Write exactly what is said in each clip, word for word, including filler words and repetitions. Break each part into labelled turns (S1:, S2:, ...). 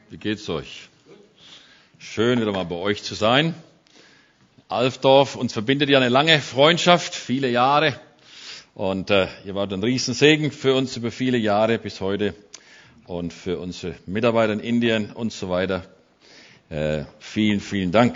S1: Wie geht's euch? Schön, wieder mal bei euch zu sein. Alfdorf, uns verbindet ja eine lange Freundschaft, viele Jahre. Und äh, ihr wart ein Riesensegen für uns über viele Jahre bis heute. Und für unsere Mitarbeiter in Indien und so weiter. Äh, vielen, vielen Dank.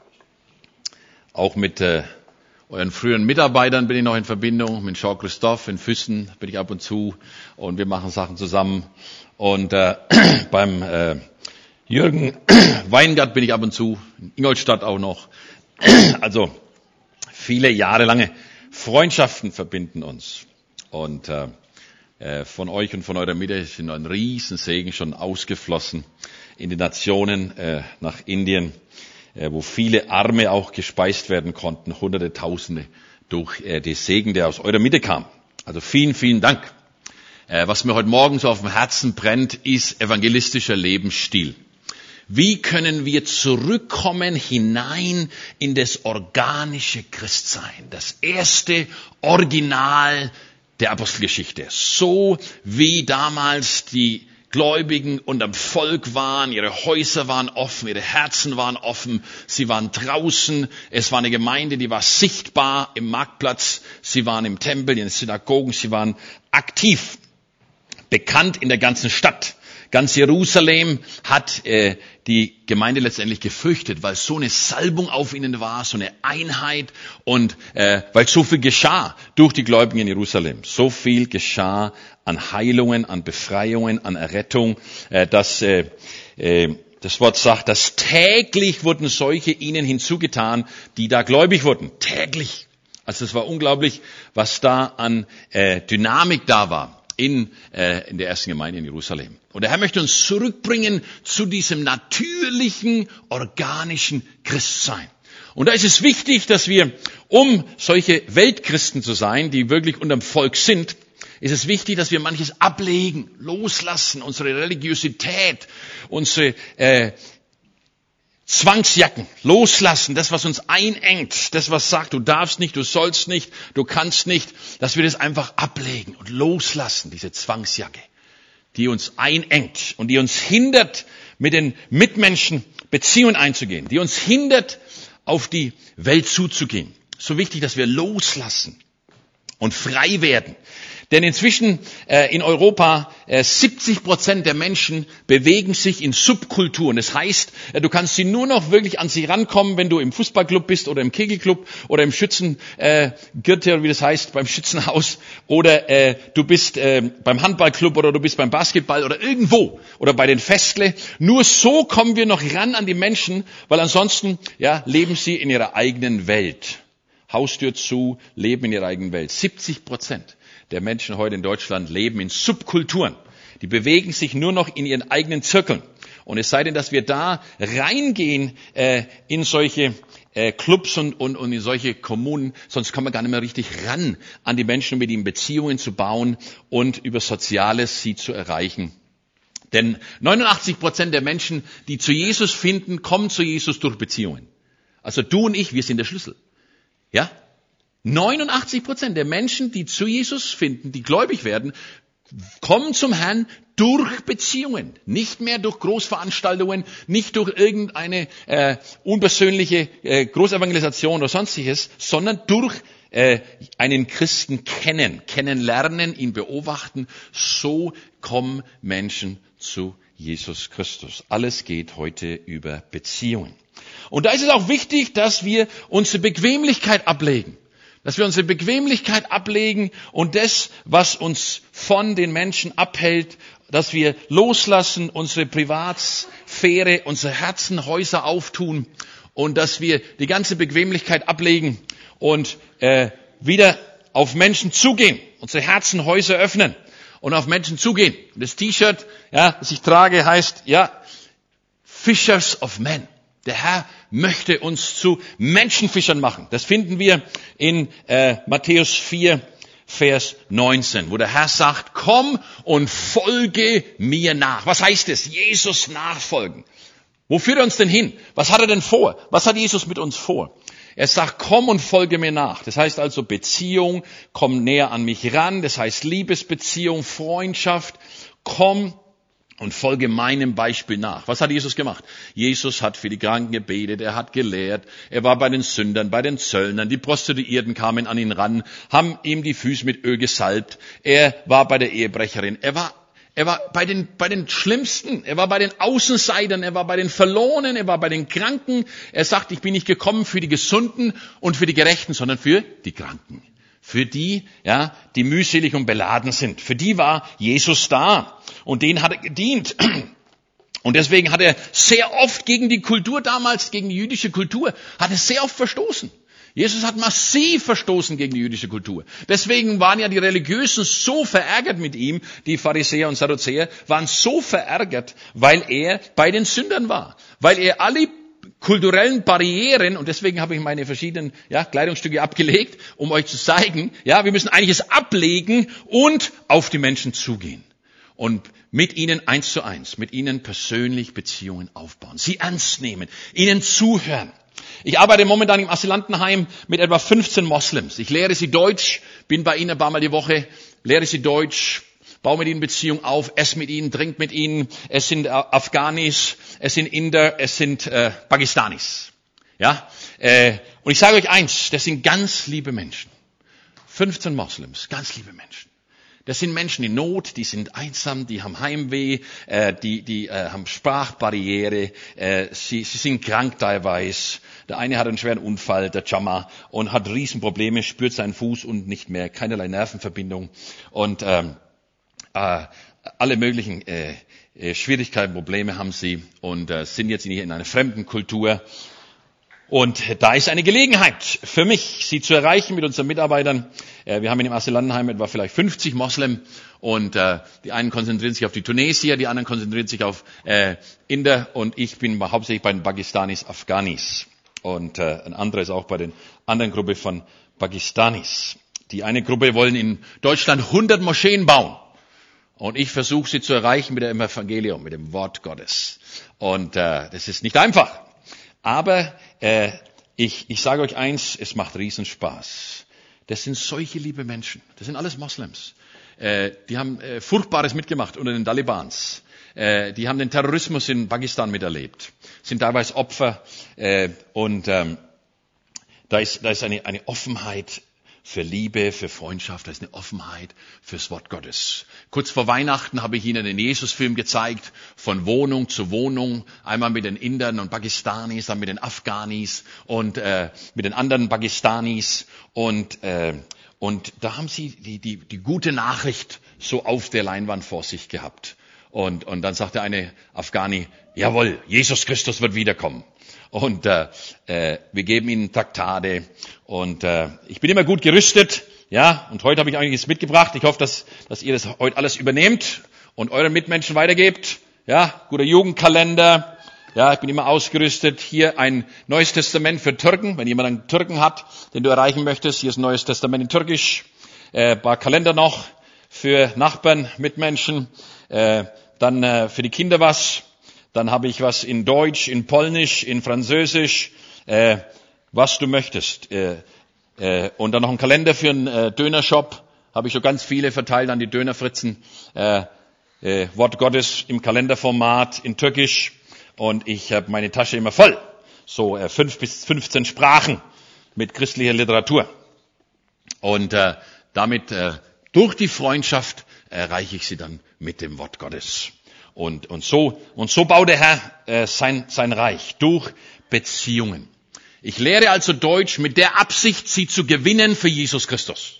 S1: Auch mit äh, euren früheren Mitarbeitern bin ich noch in Verbindung. Mit Jean-Christophe in Füssen bin ich ab und zu. Und wir machen Sachen zusammen. Und äh, beim äh, Jürgen Weingart bin ich ab und zu. In Ingolstadt auch noch. Also viele jahrelange Freundschaften verbinden uns. Und äh, von euch und von eurer Mitte ist ein Riesensegen schon ausgeflossen in die Nationen äh, nach Indien, äh, wo viele Arme auch gespeist werden konnten, Hunderte, Tausende durch äh, den Segen, der aus eurer Mitte kam. Also vielen, vielen Dank. Äh, was mir heute Morgen so auf dem Herzen brennt, ist evangelistischer Lebensstil. Wie können wir zurückkommen hinein in das organische Christsein, das erste Original der Apostelgeschichte? So wie damals die Gläubigen unterm Volk waren, ihre Häuser waren offen, ihre Herzen waren offen, sie waren draußen, es war eine Gemeinde, die war sichtbar im Marktplatz, sie waren im Tempel, in den Synagogen, sie waren aktiv, bekannt in der ganzen Stadt. Ganz Jerusalem hat äh, die Gemeinde letztendlich gefürchtet, weil so eine Salbung auf ihnen war, so eine Einheit und äh, weil so viel geschah durch die Gläubigen in Jerusalem. So viel geschah an Heilungen, an Befreiungen, an Errettung, äh, dass äh, äh, das Wort sagt, dass täglich wurden solche ihnen hinzugetan, die da gläubig wurden. Täglich. Also es war unglaublich, was da an äh, Dynamik da war. In, äh, in der ersten Gemeinde in Jerusalem. Und der Herr möchte uns zurückbringen zu diesem natürlichen, organischen Christsein. Und da ist es wichtig, dass wir, um solche Weltchristen zu sein, die wirklich unterm Volk sind, ist es wichtig, dass wir manches ablegen, loslassen, unsere Religiosität, unsere äh, Zwangsjacken, loslassen, das, was uns einengt, das, was sagt, du darfst nicht, du sollst nicht, du kannst nicht, dass wir das einfach ablegen und loslassen, diese Zwangsjacke, die uns einengt und die uns hindert, mit den Mitmenschen Beziehungen einzugehen, die uns hindert, auf die Welt zuzugehen. So wichtig, dass wir loslassen und frei werden. Denn inzwischen äh, in Europa äh, siebzig Prozent der Menschen bewegen sich in Subkulturen. Das heißt, äh, du kannst sie nur noch wirklich an sie rankommen, wenn du im Fußballclub bist oder im Kegelclub oder im Schützengürtel, äh, wie das heißt, beim Schützenhaus oder äh, du bist äh, beim Handballclub oder du bist beim Basketball oder irgendwo oder bei den Festle. Nur so kommen wir noch ran an die Menschen, weil ansonsten ja leben sie in ihrer eigenen Welt. Haustür zu, leben in ihrer eigenen Welt. siebzig Prozent der Menschen heute in Deutschland leben in Subkulturen. Die bewegen sich nur noch in ihren eigenen Zirkeln. Und es sei denn, dass wir da reingehen äh, in solche äh, Clubs und, und, und in solche Kommunen, sonst kommen wir gar nicht mehr richtig ran an die Menschen, um mit ihnen Beziehungen zu bauen und über Soziales sie zu erreichen. Denn neunundachtzig Prozent der Menschen, die zu Jesus finden, kommen zu Jesus durch Beziehungen. Also du und ich, wir sind der Schlüssel. Ja? neunundachtzig Prozent der Menschen, die zu Jesus finden, die gläubig werden, kommen zum Herrn durch Beziehungen. Nicht mehr durch Großveranstaltungen, nicht durch irgendeine äh, unpersönliche äh, Großevangelisation oder sonstiges, sondern durch äh, einen Christen kennen, kennenlernen, ihn beobachten. So kommen Menschen zu Jesus Christus. Alles geht heute über Beziehungen. Und da ist es auch wichtig, dass wir unsere Bequemlichkeit ablegen. Dass wir unsere Bequemlichkeit ablegen und das, was uns von den Menschen abhält, dass wir loslassen, unsere Privatsphäre, unsere Herzen, Häuser auftun und dass wir die ganze Bequemlichkeit ablegen und äh, wieder auf Menschen zugehen, unsere Herzen, Häuser öffnen und auf Menschen zugehen. Und das T-Shirt, ja, das ich trage, heißt, ja, Fishers of Men. Der Herr möchte uns zu Menschenfischern machen. Das finden wir in äh, Matthäus vier, Vers neunzehn, wo der Herr sagt, komm und folge mir nach. Was heißt es? Jesus nachfolgen. Wo führt er uns denn hin? Was hat er denn vor? Was hat Jesus mit uns vor? Er sagt, komm und folge mir nach. Das heißt also Beziehung, komm näher an mich ran. Das heißt Liebesbeziehung, Freundschaft. Komm und folge meinem Beispiel nach. Was hat Jesus gemacht? Jesus hat für die Kranken gebetet, er hat gelehrt, er war bei den Sündern, bei den Zöllnern, die Prostituierten kamen an ihn ran, haben ihm die Füße mit Öl gesalbt, er war bei der Ehebrecherin, er war Er war bei den, bei den Schlimmsten, er war bei den Außenseitern, er war bei den Verlorenen, er war bei den Kranken. Er sagt, ich bin nicht gekommen für die Gesunden und für die Gerechten, sondern für die Kranken. Für die, ja, die mühselig und beladen sind. Für die war Jesus da und denen hat er gedient. Und deswegen hat er sehr oft gegen die Kultur damals, gegen die jüdische Kultur, hat er sehr oft verstoßen. Jesus hat massiv verstoßen gegen die jüdische Kultur. Deswegen waren ja die Religiösen so verärgert mit ihm, die Pharisäer und Sadduzäer waren so verärgert, weil er bei den Sündern war. Weil er alle kulturellen Barrieren, und deswegen habe ich meine verschiedenen ja, Kleidungsstücke abgelegt, um euch zu zeigen, ja, wir müssen eigentlich es ablegen und auf die Menschen zugehen. Und mit ihnen eins zu eins, mit ihnen persönlich Beziehungen aufbauen. Sie ernst nehmen, ihnen zuhören. Ich arbeite momentan im Asylantenheim mit etwa fünfzehn Moslems. Ich lehre sie Deutsch, bin bei ihnen ein paar Mal die Woche, lehre sie Deutsch, baue mit ihnen Beziehungen auf, esse mit ihnen, trinke mit ihnen. Es sind äh, Afghanis, es sind Inder, es sind äh, Pakistanis. Ja, äh, und ich sage euch eins, das sind ganz liebe Menschen. fünfzehn Moslems, ganz liebe Menschen. Das sind Menschen in Not, die sind einsam, die haben Heimweh, äh, die, die äh, haben Sprachbarriere, äh, sie, sie sind krank teilweise. Der eine hat einen schweren Unfall, der Jama, und hat Riesenprobleme, spürt seinen Fuß und nicht mehr, keinerlei Nervenverbindung und ähm, äh, alle möglichen äh, äh, Schwierigkeiten, Probleme haben sie und äh, sind jetzt hier in einer fremden Kultur. Und da ist eine Gelegenheit für mich, sie zu erreichen mit unseren Mitarbeitern. Wir haben in dem Asylantenheim etwa vielleicht fünfzig Moslem und äh, die einen konzentrieren sich auf die Tunesier, die anderen konzentrieren sich auf äh, Inder und ich bin hauptsächlich bei den Pakistanis, Afghanis und äh, ein anderer ist auch bei den anderen Gruppe von Pakistanis. Die eine Gruppe wollen in Deutschland hundert Moscheen bauen und ich versuche sie zu erreichen mit dem Evangelium, mit dem Wort Gottes. Und äh, das ist nicht einfach. Aber äh, ich, ich sage euch eins, es macht Riesenspaß. Das sind solche liebe Menschen. Das sind alles Moslems. Äh, die haben äh, Furchtbares mitgemacht unter den Talibans. Äh, die haben den Terrorismus in Pakistan miterlebt. Sind teilweise Opfer. Äh, und ähm, da ist, da ist eine, eine Offenheit für Liebe, für Freundschaft, da ist eine Offenheit fürs Wort Gottes. Kurz vor Weihnachten habe ich Ihnen den Jesus-Film gezeigt, von Wohnung zu Wohnung, einmal mit den Indern und Pakistanis, dann mit den Afghanis und äh, mit den anderen Pakistanis und äh, und da haben sie die die die gute Nachricht so auf der Leinwand vor sich gehabt. Und und dann sagte eine Afghani: Jawohl, Jesus Christus wird wiederkommen. Und äh, äh, wir geben ihnen Traktate und äh, ich bin immer gut gerüstet, ja. Und heute habe ich einiges mitgebracht. Ich hoffe, dass dass ihr das heute alles übernehmt und euren Mitmenschen weitergebt. Ja, guter Jugendkalender. Ja, ich bin immer ausgerüstet. Hier ein Neues Testament für Türken. Wenn jemand einen Türken hat, den du erreichen möchtest, hier ist ein Neues Testament in Türkisch. Äh, paar Kalender noch für Nachbarn, Mitmenschen. Äh, dann äh, für die Kinder was. Dann habe ich was in Deutsch, in Polnisch, in Französisch, äh, was du möchtest. Äh, äh, und dann noch ein Kalender für einen äh, Dönershop. Habe ich schon ganz viele verteilt an die Dönerfritzen. Äh, äh, Wort Gottes im Kalenderformat in Türkisch. Und ich habe meine Tasche immer voll. So äh, fünf bis fünfzehn Sprachen mit christlicher Literatur. Und äh, damit äh, durch die Freundschaft erreiche ich sie dann mit dem Wort Gottes. Und, und so, und so baut der Herr äh, sein, sein Reich durch Beziehungen. Ich lehre also Deutsch mit der Absicht, sie zu gewinnen für Jesus Christus.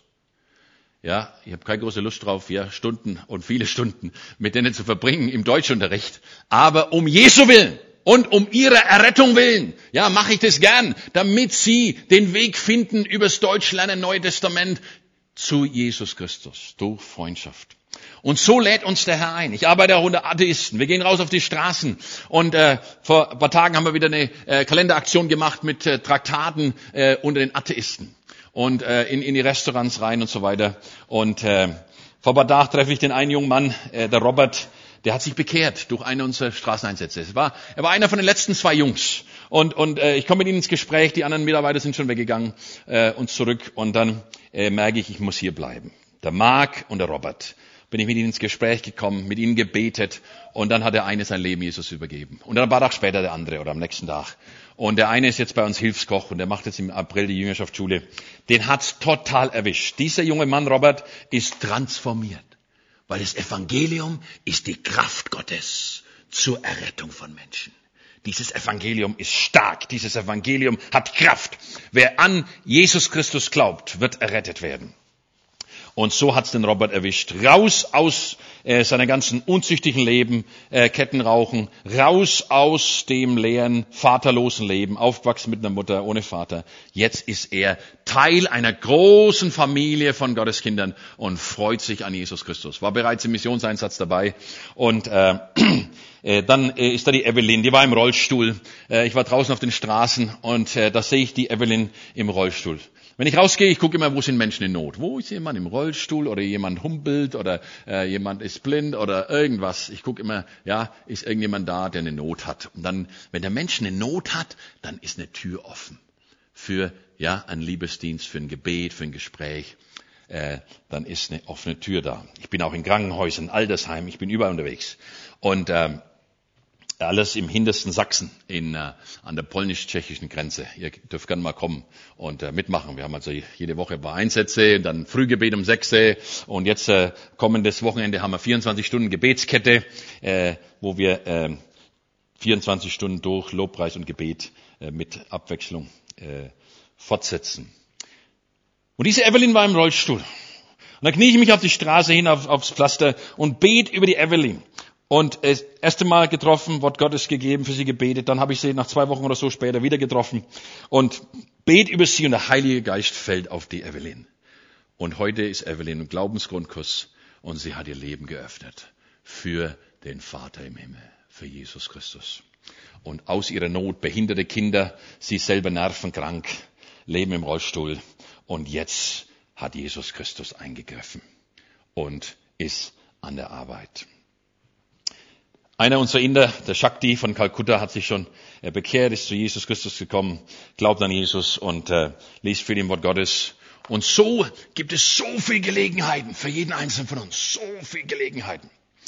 S1: Ja, ich habe keine große Lust drauf, ja, Stunden und viele Stunden mit denen zu verbringen im Deutschunterricht. Aber um Jesu willen und um ihrer Errettung willen, ja, mache ich das gern, damit sie den Weg finden übers Deutschlernen, Neue Testament zu Jesus Christus durch Freundschaft. Und so lädt uns der Herr ein. Ich arbeite auch unter Atheisten. Wir gehen raus auf die Straßen. Und äh, vor ein paar Tagen haben wir wieder eine äh, Kalenderaktion gemacht mit äh, Traktaten äh, unter den Atheisten. Und äh, in, in die Restaurants rein und so weiter. Und äh, vor ein paar Tagen treffe ich den einen jungen Mann, äh, der Robert, der hat sich bekehrt durch eine unserer Straßeneinsätze. Es war, er war einer von den letzten zwei Jungs. Und, und äh, ich komme mit ihm ins Gespräch. Die anderen Mitarbeiter sind schon weggegangen äh, und zurück. Und dann äh, merke ich, ich muss hier bleiben. Der Mark und der Robert bin ich mit ihnen ins Gespräch gekommen, mit ihnen gebetet und dann hat der eine sein Leben Jesus übergeben. Und dann ein paar Tage später der andere oder am nächsten Tag. Und der eine ist jetzt bei uns Hilfskoch und der macht jetzt im April die Jüngerschaftsschule. Den hat's total erwischt. Dieser junge Mann, Robert, ist transformiert. Weil das Evangelium ist die Kraft Gottes zur Errettung von Menschen. Dieses Evangelium ist stark. Dieses Evangelium hat Kraft. Wer an Jesus Christus glaubt, wird errettet werden. Und so hat's den Robert erwischt. Raus aus äh, seiner ganzen unzüchtigen Leben, äh, Kettenrauchen, raus aus dem leeren, vaterlosen Leben, aufgewachsen mit einer Mutter ohne Vater. Jetzt ist er Teil einer großen Familie von Gottes Kindern und freut sich an Jesus Christus. War bereits im Missionseinsatz dabei. Und äh, äh, dann äh, ist da die Evelyn, die war im Rollstuhl. Äh, ich war draußen auf den Straßen und äh, da sehe ich die Evelyn im Rollstuhl. Wenn ich rausgehe, ich gucke immer, wo sind Menschen in Not? Wo ist jemand im Rollstuhl oder jemand humpelt oder äh, jemand ist blind oder irgendwas. Ich gucke immer, ja, ist irgendjemand da, der eine Not hat. Und dann, wenn der Mensch eine Not hat, dann ist eine Tür offen für ja einen Liebesdienst, für ein Gebet, für ein Gespräch. Äh, dann ist eine offene Tür da. Ich bin auch in Krankenhäusern, Altersheimen, ich bin überall unterwegs. Und ähm, alles im hintersten Sachsen in, äh, an der polnisch-tschechischen Grenze. Ihr dürft gerne mal kommen und äh, mitmachen. Wir haben also jede Woche ein paar Einsätze, dann Frühgebet um sechs und jetzt äh, kommendes Wochenende haben wir vierundzwanzig Stunden Gebetskette, äh, wo wir äh, vierundzwanzig Stunden durch Lobpreis und Gebet äh, mit Abwechslung äh, fortsetzen. Und diese Evelyn war im Rollstuhl. Und dann knie ich mich auf die Straße hin, auf, aufs Pflaster und bete über die Evelyn. Und das erste Mal getroffen, Wort Gottes gegeben, für sie gebetet. Dann habe ich sie nach zwei Wochen oder so später wieder getroffen und bet über sie und der Heilige Geist fällt auf die Evelyn. Und heute ist Evelyn im Glaubensgrundkurs und sie hat ihr Leben geöffnet für den Vater im Himmel, für Jesus Christus. Und aus ihrer Not, behinderte Kinder, sie selber nervenkrank, leben im Rollstuhl. Und jetzt hat Jesus Christus eingegriffen und ist an der Arbeit. Einer unserer Inder, der Shakti von Kalkutta, hat sich schon äh, bekehrt, ist zu Jesus Christus gekommen, glaubt an Jesus und äh, liest viel im Wort Gottes. Und so gibt es so viele Gelegenheiten für jeden Einzelnen von uns, so viele Gelegenheiten.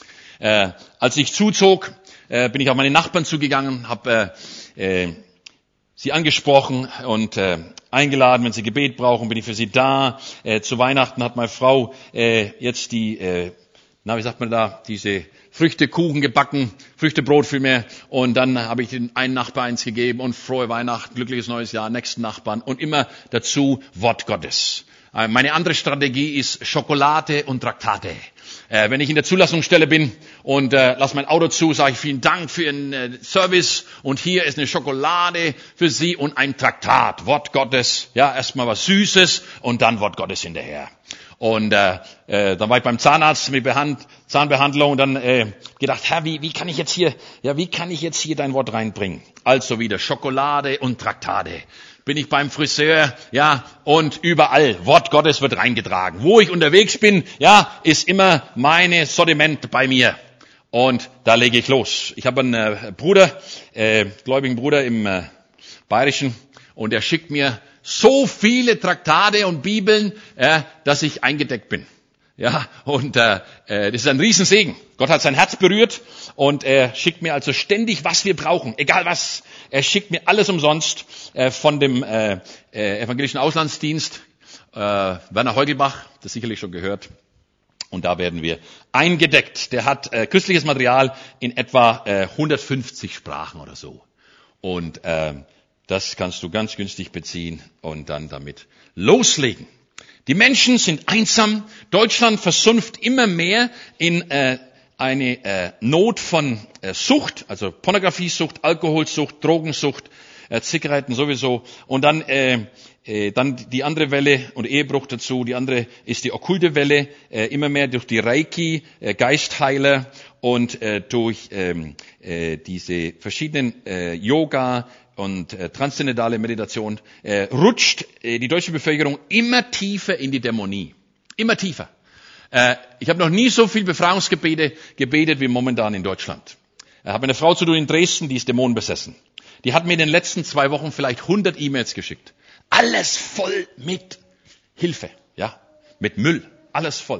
S1: Äh, als ich zuzog, äh, bin ich auf meine Nachbarn zugegangen, habe äh, äh, sie angesprochen und äh, eingeladen, wenn sie Gebet brauchen, bin ich für sie da. Äh, zu Weihnachten hat meine Frau äh, jetzt die, äh, na wie sagt man da, diese Früchtekuchen gebacken, Früchtebrot vielmehr. Und dann habe ich den einen Nachbar eins gegeben und frohe Weihnachten, glückliches neues Jahr, nächsten Nachbarn und immer dazu Wort Gottes. Meine andere Strategie ist Schokolade und Traktate. Äh, wenn ich in der Zulassungsstelle bin und äh, lasse mein Auto zu, sage ich vielen Dank für Ihren äh, Service und hier ist eine Schokolade für Sie und ein Traktat, Wort Gottes. Ja, erstmal was Süßes und dann Wort Gottes hinterher. Und äh, äh, dann war ich beim Zahnarzt mit Behand, Zahnbehandlung und dann äh, gedacht, Herr, wie, wie kann ich jetzt hier, ja, wie kann ich jetzt hier dein Wort reinbringen? Also wieder Schokolade und Traktate. Bin ich beim Friseur, ja, und überall Wort Gottes wird reingetragen. Wo ich unterwegs bin, ja, ist immer meine Sortiment bei mir. Und da lege ich los. Ich habe einen äh, Bruder, äh, gläubigen Bruder im äh, Bayerischen, und er schickt mir so viele Traktate und Bibeln, äh, dass ich eingedeckt bin. Ja, und äh, das ist ein Riesensegen. Gott hat sein Herz berührt und er schickt mir also ständig, was wir brauchen, egal was. Er schickt mir alles umsonst äh, von dem äh, äh, Evangelischen Auslandsdienst, äh, Werner Heugelbach, das sicherlich schon gehört. Und da werden wir eingedeckt. Der hat äh, christliches Material in etwa äh, hundertfünfzig Sprachen oder so. Und äh, das kannst du ganz günstig beziehen und dann damit loslegen. Die Menschen sind einsam. Deutschland versumpft immer mehr in äh, eine äh, Not von äh, Sucht, also Pornografiesucht, Alkoholsucht, Drogensucht, äh, Zigaretten sowieso. Und dann äh, äh, dann die andere Welle und Ehebruch dazu. Die andere ist die okkulte Welle, äh, immer mehr durch die Reiki, äh, Geistheiler und äh, durch ähm, äh, diese verschiedenen äh, Yoga und äh, transzendentale Meditation äh, rutscht äh, die deutsche Bevölkerung immer tiefer in die Dämonie. Immer tiefer. Äh, ich habe noch nie so viel Befreiungsgebete gebetet wie momentan in Deutschland. Ich habe eine Frau zu tun in Dresden, die ist dämonenbesessen. Die hat mir in den letzten zwei Wochen vielleicht hundert E-Mails geschickt. Alles voll mit Hilfe, ja, mit Müll, alles voll.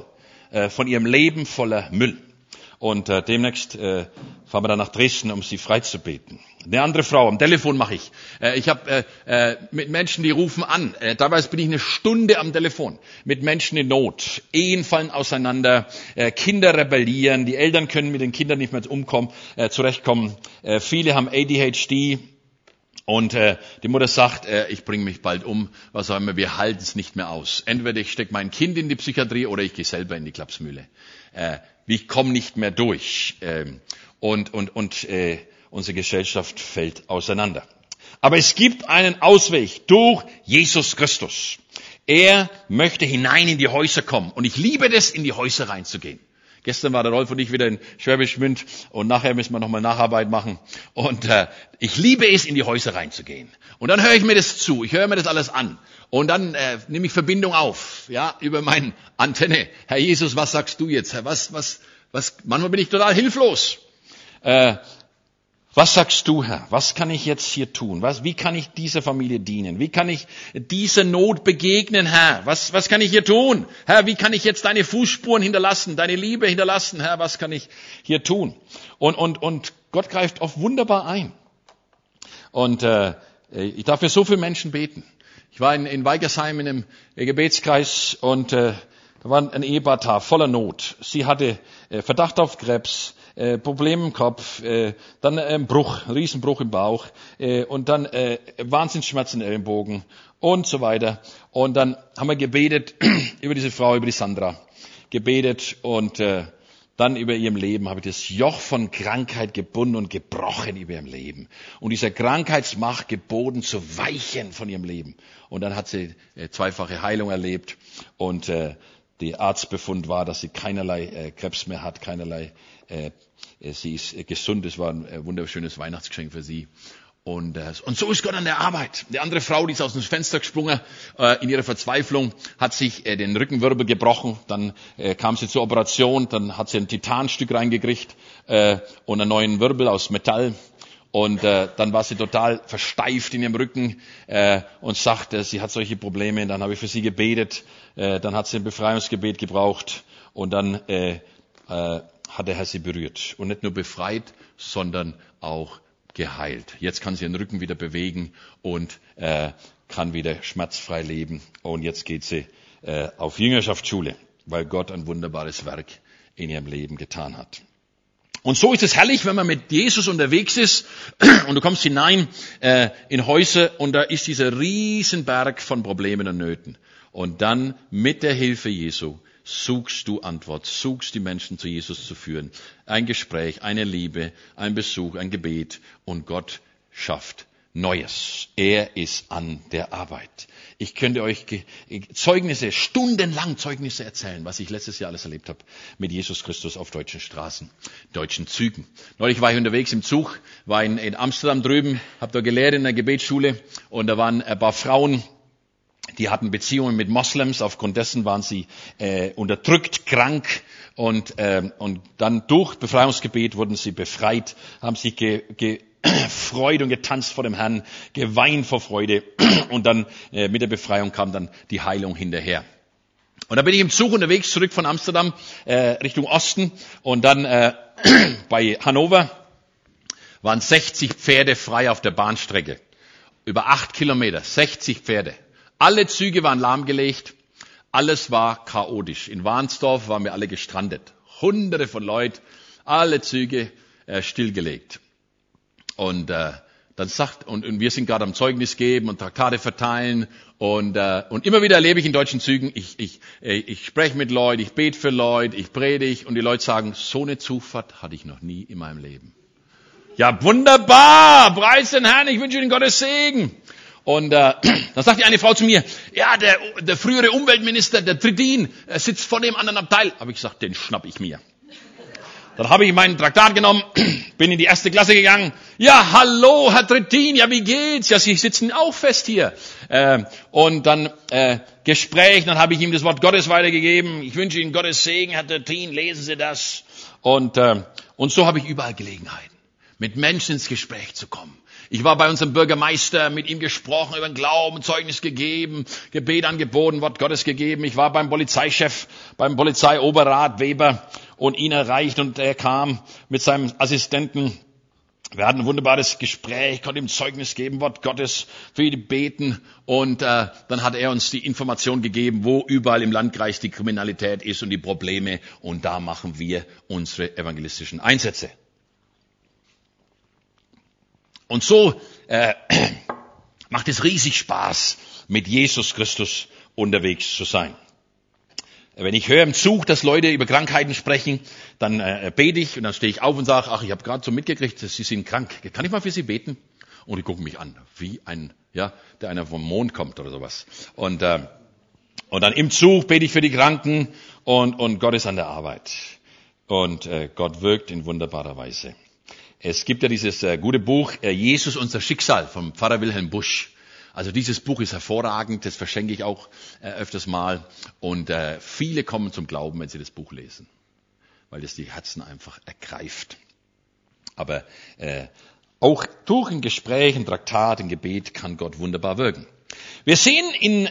S1: äh, von ihrem Leben voller Müll. Und äh, demnächst äh, fahren wir dann nach Dresden, um sie freizubeten. Eine andere Frau, am Telefon mache ich. Äh, ich habe äh, äh, mit Menschen, die rufen an. Äh, dabei bin ich eine Stunde am Telefon mit Menschen in Not. Ehen fallen auseinander, äh, Kinder rebellieren, die Eltern können mit den Kindern nicht mehr umkommen, äh, zurechtkommen. Äh, viele haben A D H D. Und äh, die Mutter sagt, äh, ich bringe mich bald um, was auch immer, wir halten es nicht mehr aus. Entweder ich stecke mein Kind in die Psychiatrie oder ich gehe selber in die Klapsmühle. Äh, ich komme nicht mehr durch. Ähm, und und, und äh, unsere Gesellschaft fällt auseinander. Aber es gibt einen Ausweg durch Jesus Christus. Er möchte hinein in die Häuser kommen. Und ich liebe das, in die Häuser reinzugehen. Gestern war der Rolf und ich wieder in Schwäbisch Gmünd und nachher müssen wir nochmal Nacharbeit machen. Und äh, ich liebe es, in die Häuser reinzugehen. Und dann höre ich mir das zu, ich höre mir das alles an. Und dann äh, nehme ich Verbindung auf, ja, über meine Antenne. Herr Jesus, was sagst du jetzt? Herr, was, was, was? Manchmal bin ich total hilflos. Äh, Was sagst du, Herr? Was kann ich jetzt hier tun? Was, wie kann ich dieser Familie dienen? Wie kann ich dieser Not begegnen, Herr? Was, was kann ich hier tun? Herr, wie kann ich jetzt deine Fußspuren hinterlassen, deine Liebe hinterlassen? Herr, was kann ich hier tun? Und, und, und Gott greift oft wunderbar ein. Und äh, ich darf für so viele Menschen beten. Ich war in, in Weigersheim in einem Gebetskreis und äh, da war ein Ehepaar da, voller Not. Sie hatte äh, Verdacht auf Krebs, äh, Probleme im Kopf, äh, dann ein äh, Bruch, ein Riesenbruch im Bauch äh, und dann äh, Wahnsinnsschmerzen im Ellenbogen und so weiter. Und dann haben wir gebetet über diese Frau, über die Sandra, gebetet und äh, dann über ihrem Leben habe ich das Joch von Krankheit gebunden und gebrochen über ihrem Leben. Und dieser Krankheitsmacht geboten zu weichen von ihrem Leben. Und dann hat sie äh, zweifache Heilung erlebt und äh, der Arztbefund war, dass sie keinerlei äh, Krebs mehr hat, keinerlei, äh, sie ist äh, gesund. Es war ein äh, wunderschönes Weihnachtsgeschenk für sie. Und, äh, und so ist Gott an der Arbeit. Die andere Frau, die ist aus dem Fenster gesprungen, äh, in ihrer Verzweiflung, hat sich äh, den Rückenwirbel gebrochen. Dann äh, kam sie zur Operation, dann hat sie ein Titanstück reingekriegt äh, und einen neuen Wirbel aus Metall. Und äh, dann war sie total versteift in ihrem Rücken äh, und sagte, sie hat solche Probleme. Dann habe ich für sie gebetet. Äh, dann hat sie ein Befreiungsgebet gebraucht. Und dann äh, äh, hat der Herr sie berührt. Und nicht nur befreit, sondern auch geheilt. Jetzt kann sie ihren Rücken wieder bewegen und äh, kann wieder schmerzfrei leben. Und jetzt geht sie äh, auf Jüngerschaftsschule, weil Gott ein wunderbares Werk in ihrem Leben getan hat. Und so ist es herrlich, wenn man mit Jesus unterwegs ist und du kommst hinein äh, in Häuser und da ist dieser Riesenberg von Problemen und Nöten. Und dann mit der Hilfe Jesu suchst du Antwort, suchst die Menschen zu Jesus zu führen. Ein Gespräch, eine Liebe, ein Besuch, ein Gebet und Gott schafft Neues. Er ist an der Arbeit. Ich könnte euch Zeugnisse, stundenlang Zeugnisse erzählen, was ich letztes Jahr alles erlebt habe mit Jesus Christus auf deutschen Straßen, deutschen Zügen. Neulich war ich unterwegs im Zug, war in, in Amsterdam drüben, habe da gelehrt in einer Gebetsschule und da waren ein paar Frauen, die hatten Beziehungen mit Moslems, aufgrund dessen waren sie äh, unterdrückt, krank und, äh, und dann durch Befreiungsgebet wurden sie befreit, haben sich ge, ge, gefreut und getanzt vor dem Herrn, geweint vor Freude und dann äh, mit der Befreiung kam dann die Heilung hinterher. Und da bin ich im Zug unterwegs zurück von Amsterdam äh, Richtung Osten und dann äh, bei Hannover waren sechzig Pferde frei auf der Bahnstrecke. Über acht Kilometer, sechzig Pferde. Alle Züge waren lahmgelegt, alles war chaotisch. In Warnsdorf waren wir alle gestrandet. Hunderte von Leuten, alle Züge äh, stillgelegt. Und äh, dann sagt und, und wir sind gerade am Zeugnis geben und Traktate verteilen und äh, und immer wieder erlebe ich in deutschen Zügen, ich ich ich, ich spreche mit Leuten, ich bete für Leute, ich predige und die Leute sagen, so eine Zufahrt hatte ich noch nie in meinem Leben. Ja, wunderbar, preis den Herrn, ich wünsche Ihnen Gottes Segen. Und äh, dann sagt die eine Frau zu mir, ja, der, der frühere Umweltminister, der Trittin, er sitzt vor dem anderen Abteil. Habe ich gesagt, den schnapp ich mir. Dann habe ich meinen Traktat genommen, bin in die erste Klasse gegangen. Ja, hallo, Herr Trittin, ja, wie geht's? Ja, Sie sitzen auch fest hier. Äh, und dann äh, Gespräch, dann habe ich ihm das Wort Gottes weitergegeben. Ich wünsche Ihnen Gottes Segen, Herr Trittin, lesen Sie das. Und, äh, und so habe ich überall Gelegenheiten. mit Menschen ins Gespräch zu kommen. Ich war bei unserem Bürgermeister, mit ihm gesprochen, über den Glauben, Zeugnis gegeben, Gebet angeboten, Wort Gottes gegeben. Ich war beim Polizeichef, beim Polizeioberrat Weber und ihn erreicht und er kam mit seinem Assistenten. Wir hatten ein wunderbares Gespräch, konnte ihm Zeugnis geben, Wort Gottes, für ihn beten und äh, dann hat er uns die Information gegeben, wo überall im Landkreis die Kriminalität ist und die Probleme und da machen wir unsere evangelistischen Einsätze. Und so äh, macht es riesig Spaß, mit Jesus Christus unterwegs zu sein. Wenn ich höre im Zug, dass Leute über Krankheiten sprechen, dann äh, bete ich und dann stehe ich auf und sage, ach, ich habe gerade so mitgekriegt, Sie sind krank. Kann ich mal für Sie beten? Und die gucken mich an, wie ein, ja, der einer vom Mond kommt oder sowas. Und äh, und dann im Zug bete ich für die Kranken und und Gott ist an der Arbeit und äh, Gott wirkt in wunderbarer Weise. Es gibt ja dieses äh, gute Buch äh, Jesus unser Schicksal vom Pfarrer Wilhelm Busch. Also dieses Buch ist hervorragend, das verschenke ich auch äh, öfters mal und äh, viele kommen zum Glauben, wenn sie das Buch lesen, weil das die Herzen einfach ergreift. Aber äh, auch durch ein Gespräch, ein Traktat, ein Gebet kann Gott wunderbar wirken. Wir sehen in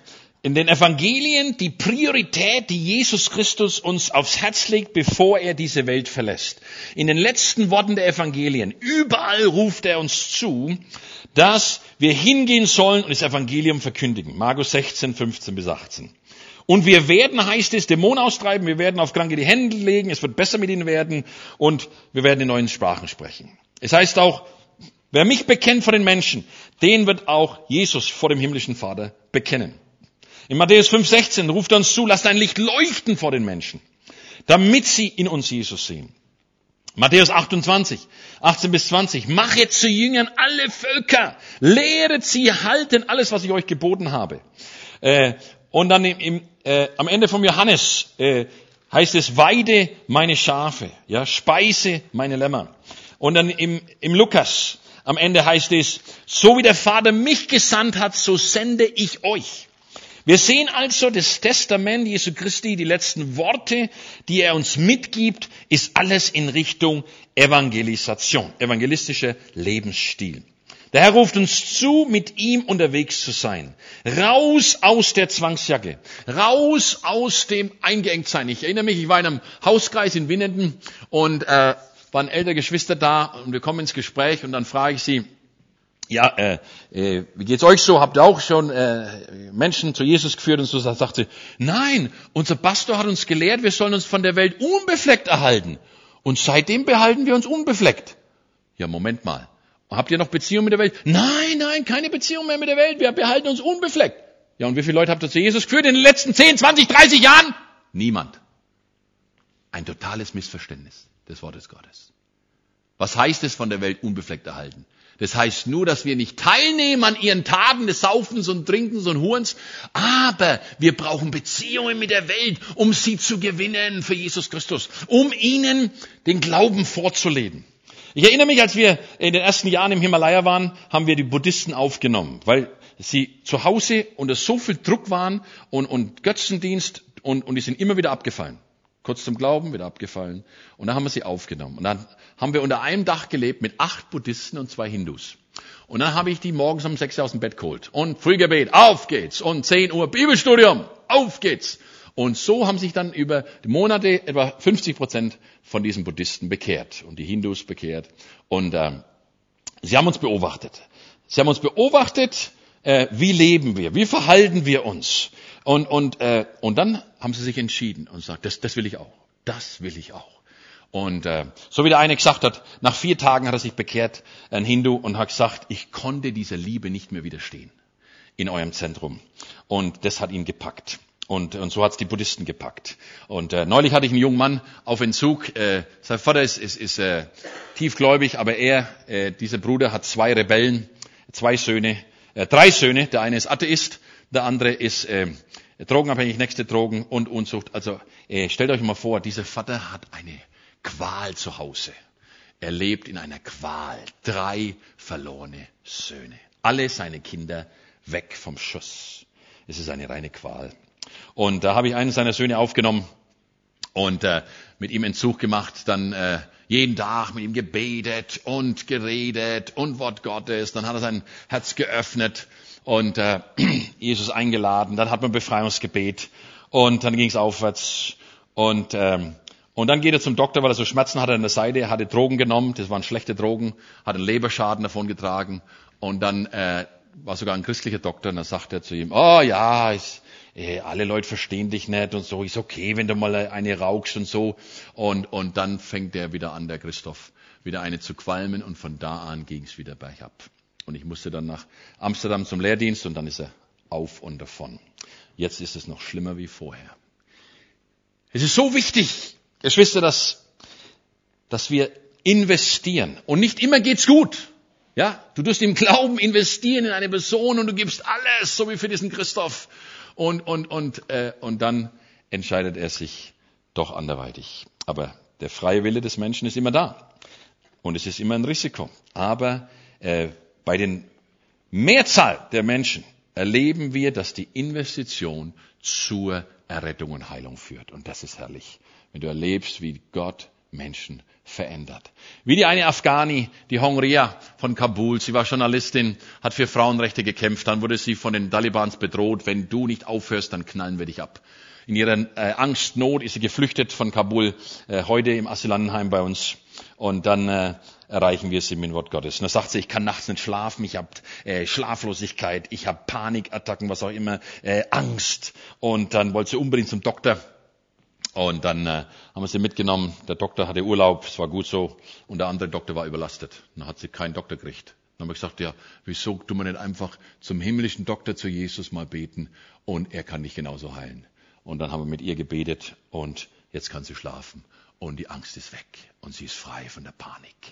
S1: in den Evangelien die Priorität, die Jesus Christus uns aufs Herz legt, bevor er diese Welt verlässt. In den letzten Worten der Evangelien, überall ruft er uns zu, dass wir hingehen sollen und das Evangelium verkündigen. Markus sechzehn, fünfzehn bis achtzehn. Und wir werden, heißt es, Dämonen austreiben, wir werden auf Kranke die Hände legen, es wird besser mit ihnen werden und wir werden in neuen Sprachen sprechen. Es heißt auch, wer mich bekennt vor den Menschen, den wird auch Jesus vor dem himmlischen Vater bekennen. In Matthäus fünf, sechzehn ruft er uns zu, lasst ein Licht leuchten vor den Menschen, damit sie in uns Jesus sehen. Matthäus achtundzwanzig, achtzehn bis zwanzig, machet zu Jüngern alle Völker, lehret sie halten alles, was ich euch geboten habe. Äh, und dann im, im, äh, am Ende vom Johannes äh, heißt es, weide meine Schafe, ja, speise meine Lämmer. Und dann im, im Lukas, am Ende heißt es, so wie der Vater mich gesandt hat, so sende ich euch. Wir sehen also das Testament Jesu Christi, die letzten Worte, die er uns mitgibt, ist alles in Richtung Evangelisation, evangelistischer Lebensstil. Der Herr ruft uns zu, mit ihm unterwegs zu sein. Raus aus der Zwangsjacke, raus aus dem Eingeengtsein. Ich erinnere mich, ich war in einem Hauskreis in Winnenden und äh, waren ältere Geschwister da und wir kommen ins Gespräch und dann frage ich sie, ja, äh, äh, wie geht's euch so? Habt ihr auch schon äh, Menschen zu Jesus geführt? Und so sagt sie, nein, unser Pastor hat uns gelehrt, wir sollen uns von der Welt unbefleckt erhalten. Und seitdem behalten wir uns unbefleckt. Ja, Moment mal. Habt ihr noch Beziehung mit der Welt? Nein, nein, keine Beziehung mehr mit der Welt. Wir behalten uns unbefleckt. Ja, und wie viele Leute habt ihr zu Jesus geführt in den letzten zehn, zwanzig, dreißig Jahren? Niemand. Ein totales Missverständnis des Wortes Gottes. Was heißt es, von der Welt unbefleckt erhalten? Das heißt nur, dass wir nicht teilnehmen an ihren Taten des Saufens und Trinkens und Hurens, aber wir brauchen Beziehungen mit der Welt, um sie zu gewinnen für Jesus Christus, um ihnen den Glauben vorzuleben. Ich erinnere mich, als wir in den ersten Jahren im Himalaya waren, haben wir die Buddhisten aufgenommen, weil sie zu Hause unter so viel Druck waren und, und Götzendienst und, und die sind immer wieder abgefallen. Kurz zum Glauben, wieder abgefallen. Und dann haben wir sie aufgenommen. Und dann haben wir unter einem Dach gelebt mit acht Buddhisten und zwei Hindus. Und dann habe ich die morgens um sechs Uhr aus dem Bett geholt. Und Frühgebet, auf geht's. Und zehn Uhr Bibelstudium, auf geht's. Und so haben sich dann über die Monate etwa fünfzig Prozent von diesen Buddhisten bekehrt. Und die Hindus bekehrt. Und äh, sie haben uns beobachtet. Sie haben uns beobachtet, äh, wie leben wir, wie verhalten wir uns. Und, und, äh, und dann haben sie sich entschieden und gesagt, das, das will ich auch, das will ich auch. Und äh, so wie der eine gesagt hat, nach vier Tagen hat er sich bekehrt, ein Hindu, und hat gesagt, ich konnte dieser Liebe nicht mehr widerstehen in eurem Zentrum. Und das hat ihn gepackt. Und, und so hat es die Buddhisten gepackt. Und äh, neulich hatte ich einen jungen Mann auf Entzug. Äh, sein Vater ist, ist, ist äh, tiefgläubig, aber er, äh, dieser Bruder, hat zwei Rebellen, zwei Söhne, äh, drei Söhne. Der eine ist Atheist, der andere ist äh, drogenabhängig, nächste Drogen und Unzucht. Also äh, stellt euch mal vor, dieser Vater hat eine Qual zu Hause. Er lebt in einer Qual. Drei verlorene Söhne. Alle seine Kinder weg vom Schuss. Es ist eine reine Qual. Und da habe ich einen seiner Söhne aufgenommen und äh, mit ihm Entzug gemacht. Dann äh, jeden Tag mit ihm gebetet und geredet und Wort Gottes. Dann hat er sein Herz geöffnet und äh, Jesus eingeladen. Dann hat man Befreiungsgebet und dann ging es aufwärts. Und ähm, und dann geht er zum Doktor, weil er so Schmerzen hatte an der Seite. Er hatte Drogen genommen, das waren schlechte Drogen, hat einen Leberschaden davon getragen. Und dann äh, war sogar ein christlicher Doktor und dann sagt er zu ihm, oh ja, ist, äh, alle Leute verstehen dich nicht und so, ist okay, wenn du mal eine rauchst und so. Und und dann fängt er wieder an, der Christoph, wieder eine zu qualmen und von da an ging es wieder bergab. Und ich musste dann nach Amsterdam zum Lehrdienst und dann ist er auf und davon. Jetzt ist es noch schlimmer wie vorher. Es ist so wichtig, Geschwister, dass, dass wir investieren. Und nicht immer geht's gut. Ja, du tust im Glauben investieren in eine Person und du gibst alles, so wie für diesen Christoph. Und, und, und, äh, und dann entscheidet er sich doch anderweitig. Aber der freie Wille des Menschen ist immer da. Und es ist immer ein Risiko. Aber äh, bei den Mehrzahl der Menschen erleben wir, dass die Investition zur Errettung und Heilung führt. Und das ist herrlich, wenn du erlebst, wie Gott Menschen verändert. Wie die eine Afghani, die Hongria von Kabul, sie war Journalistin, hat für Frauenrechte gekämpft, dann wurde sie von den Talibans bedroht, wenn du nicht aufhörst, dann knallen wir dich ab. In ihrer äh, Angst, Not ist sie geflüchtet von Kabul, äh, heute im Asylantenheim bei uns. Und dann äh, erreichen wir sie mit dem Wort Gottes. Und dann sagt sie, ich kann nachts nicht schlafen, ich habe äh, Schlaflosigkeit, ich habe Panikattacken, was auch immer, äh, Angst. Und dann wollte sie unbedingt zum Doktor. Und dann äh, haben wir sie mitgenommen. Der Doktor hatte Urlaub, es war gut so. Und der andere Doktor war überlastet. Dann hat sie keinen Doktor gekriegt. Dann haben wir gesagt, ja, wieso tun wir nicht einfach zum himmlischen Doktor, zu Jesus mal beten und er kann dich genauso heilen. Und dann haben wir mit ihr gebetet und jetzt kann sie schlafen. Und die Angst ist weg und sie ist frei von der Panik.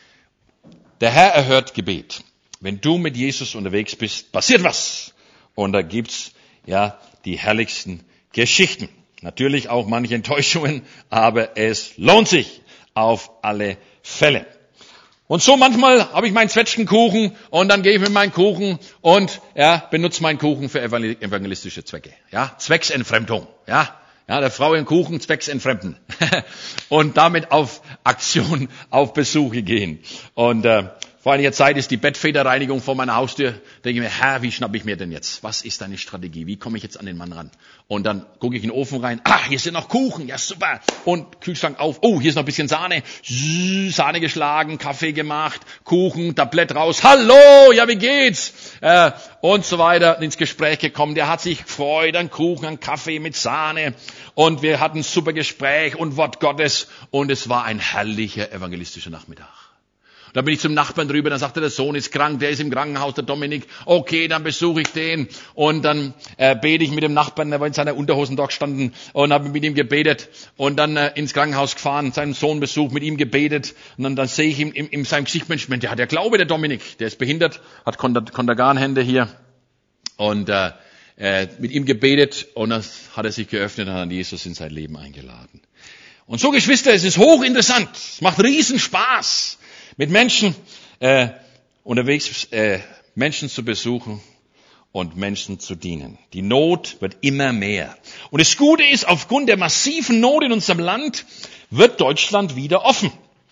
S1: Der Herr erhört Gebet. Wenn du mit Jesus unterwegs bist, passiert was. Und da gibt's ja die herrlichsten Geschichten. Natürlich auch manche Enttäuschungen, aber es lohnt sich auf alle Fälle. Und so manchmal habe ich meinen Zwetschgenkuchen und dann gehe ich mit meinem Kuchen und ja, benutze meinen Kuchen für evangelistische Zwecke. Ja, Zwecksentfremdung. Ja, ja, der Frau in Kuchen zwecksentfremden und damit auf Aktion, auf Besuche gehen. Und äh, vor einiger Zeit ist die Bettfederreinigung vor meiner Haustür. Denke ich mir, Herr, wie schnappe ich mir denn jetzt? Was ist deine Strategie? Wie komme ich jetzt an den Mann ran? Und dann gucke ich in den Ofen rein. Ah, hier sind noch Kuchen. Ja, super. Und Kühlschrank auf. Oh, hier ist noch ein bisschen Sahne. Sahne geschlagen, Kaffee gemacht, Kuchen, Tablett raus. Hallo, ja, wie geht's? Äh, und so weiter. Ins Gespräch gekommen. Der hat sich gefreut an Kuchen, an Kaffee mit Sahne. Und wir hatten ein super Gespräch und Wort Gottes. Und es war ein herrlicher evangelistischer Nachmittag. Da bin ich zum Nachbarn drüber, dann sagte der Sohn ist krank, der ist im Krankenhaus, der Dominik. Okay, dann besuche ich den und dann äh, bete ich mit dem Nachbarn, der war in seiner Unterhosen dort gestanden und habe mit ihm gebetet und dann äh, ins Krankenhaus gefahren, seinen Sohn besucht, mit ihm gebetet und dann, dann sehe ich ihm in, in seinem Gesicht, Mensch, der hat ja Glaube, der Dominik, der ist behindert, hat Kontergan-Hände hier und äh, äh, mit ihm gebetet und dann hat er sich geöffnet und hat Jesus in sein Leben eingeladen. Und so, Geschwister, es ist hochinteressant, es macht riesen Spaß, mit Menschen äh, unterwegs, äh, Menschen zu besuchen und Menschen zu dienen. Die Not wird immer mehr. Und das Gute ist, aufgrund der massiven Not in unserem Land wird Deutschland wieder offen.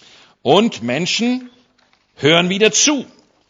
S1: Und Menschen hören wieder zu.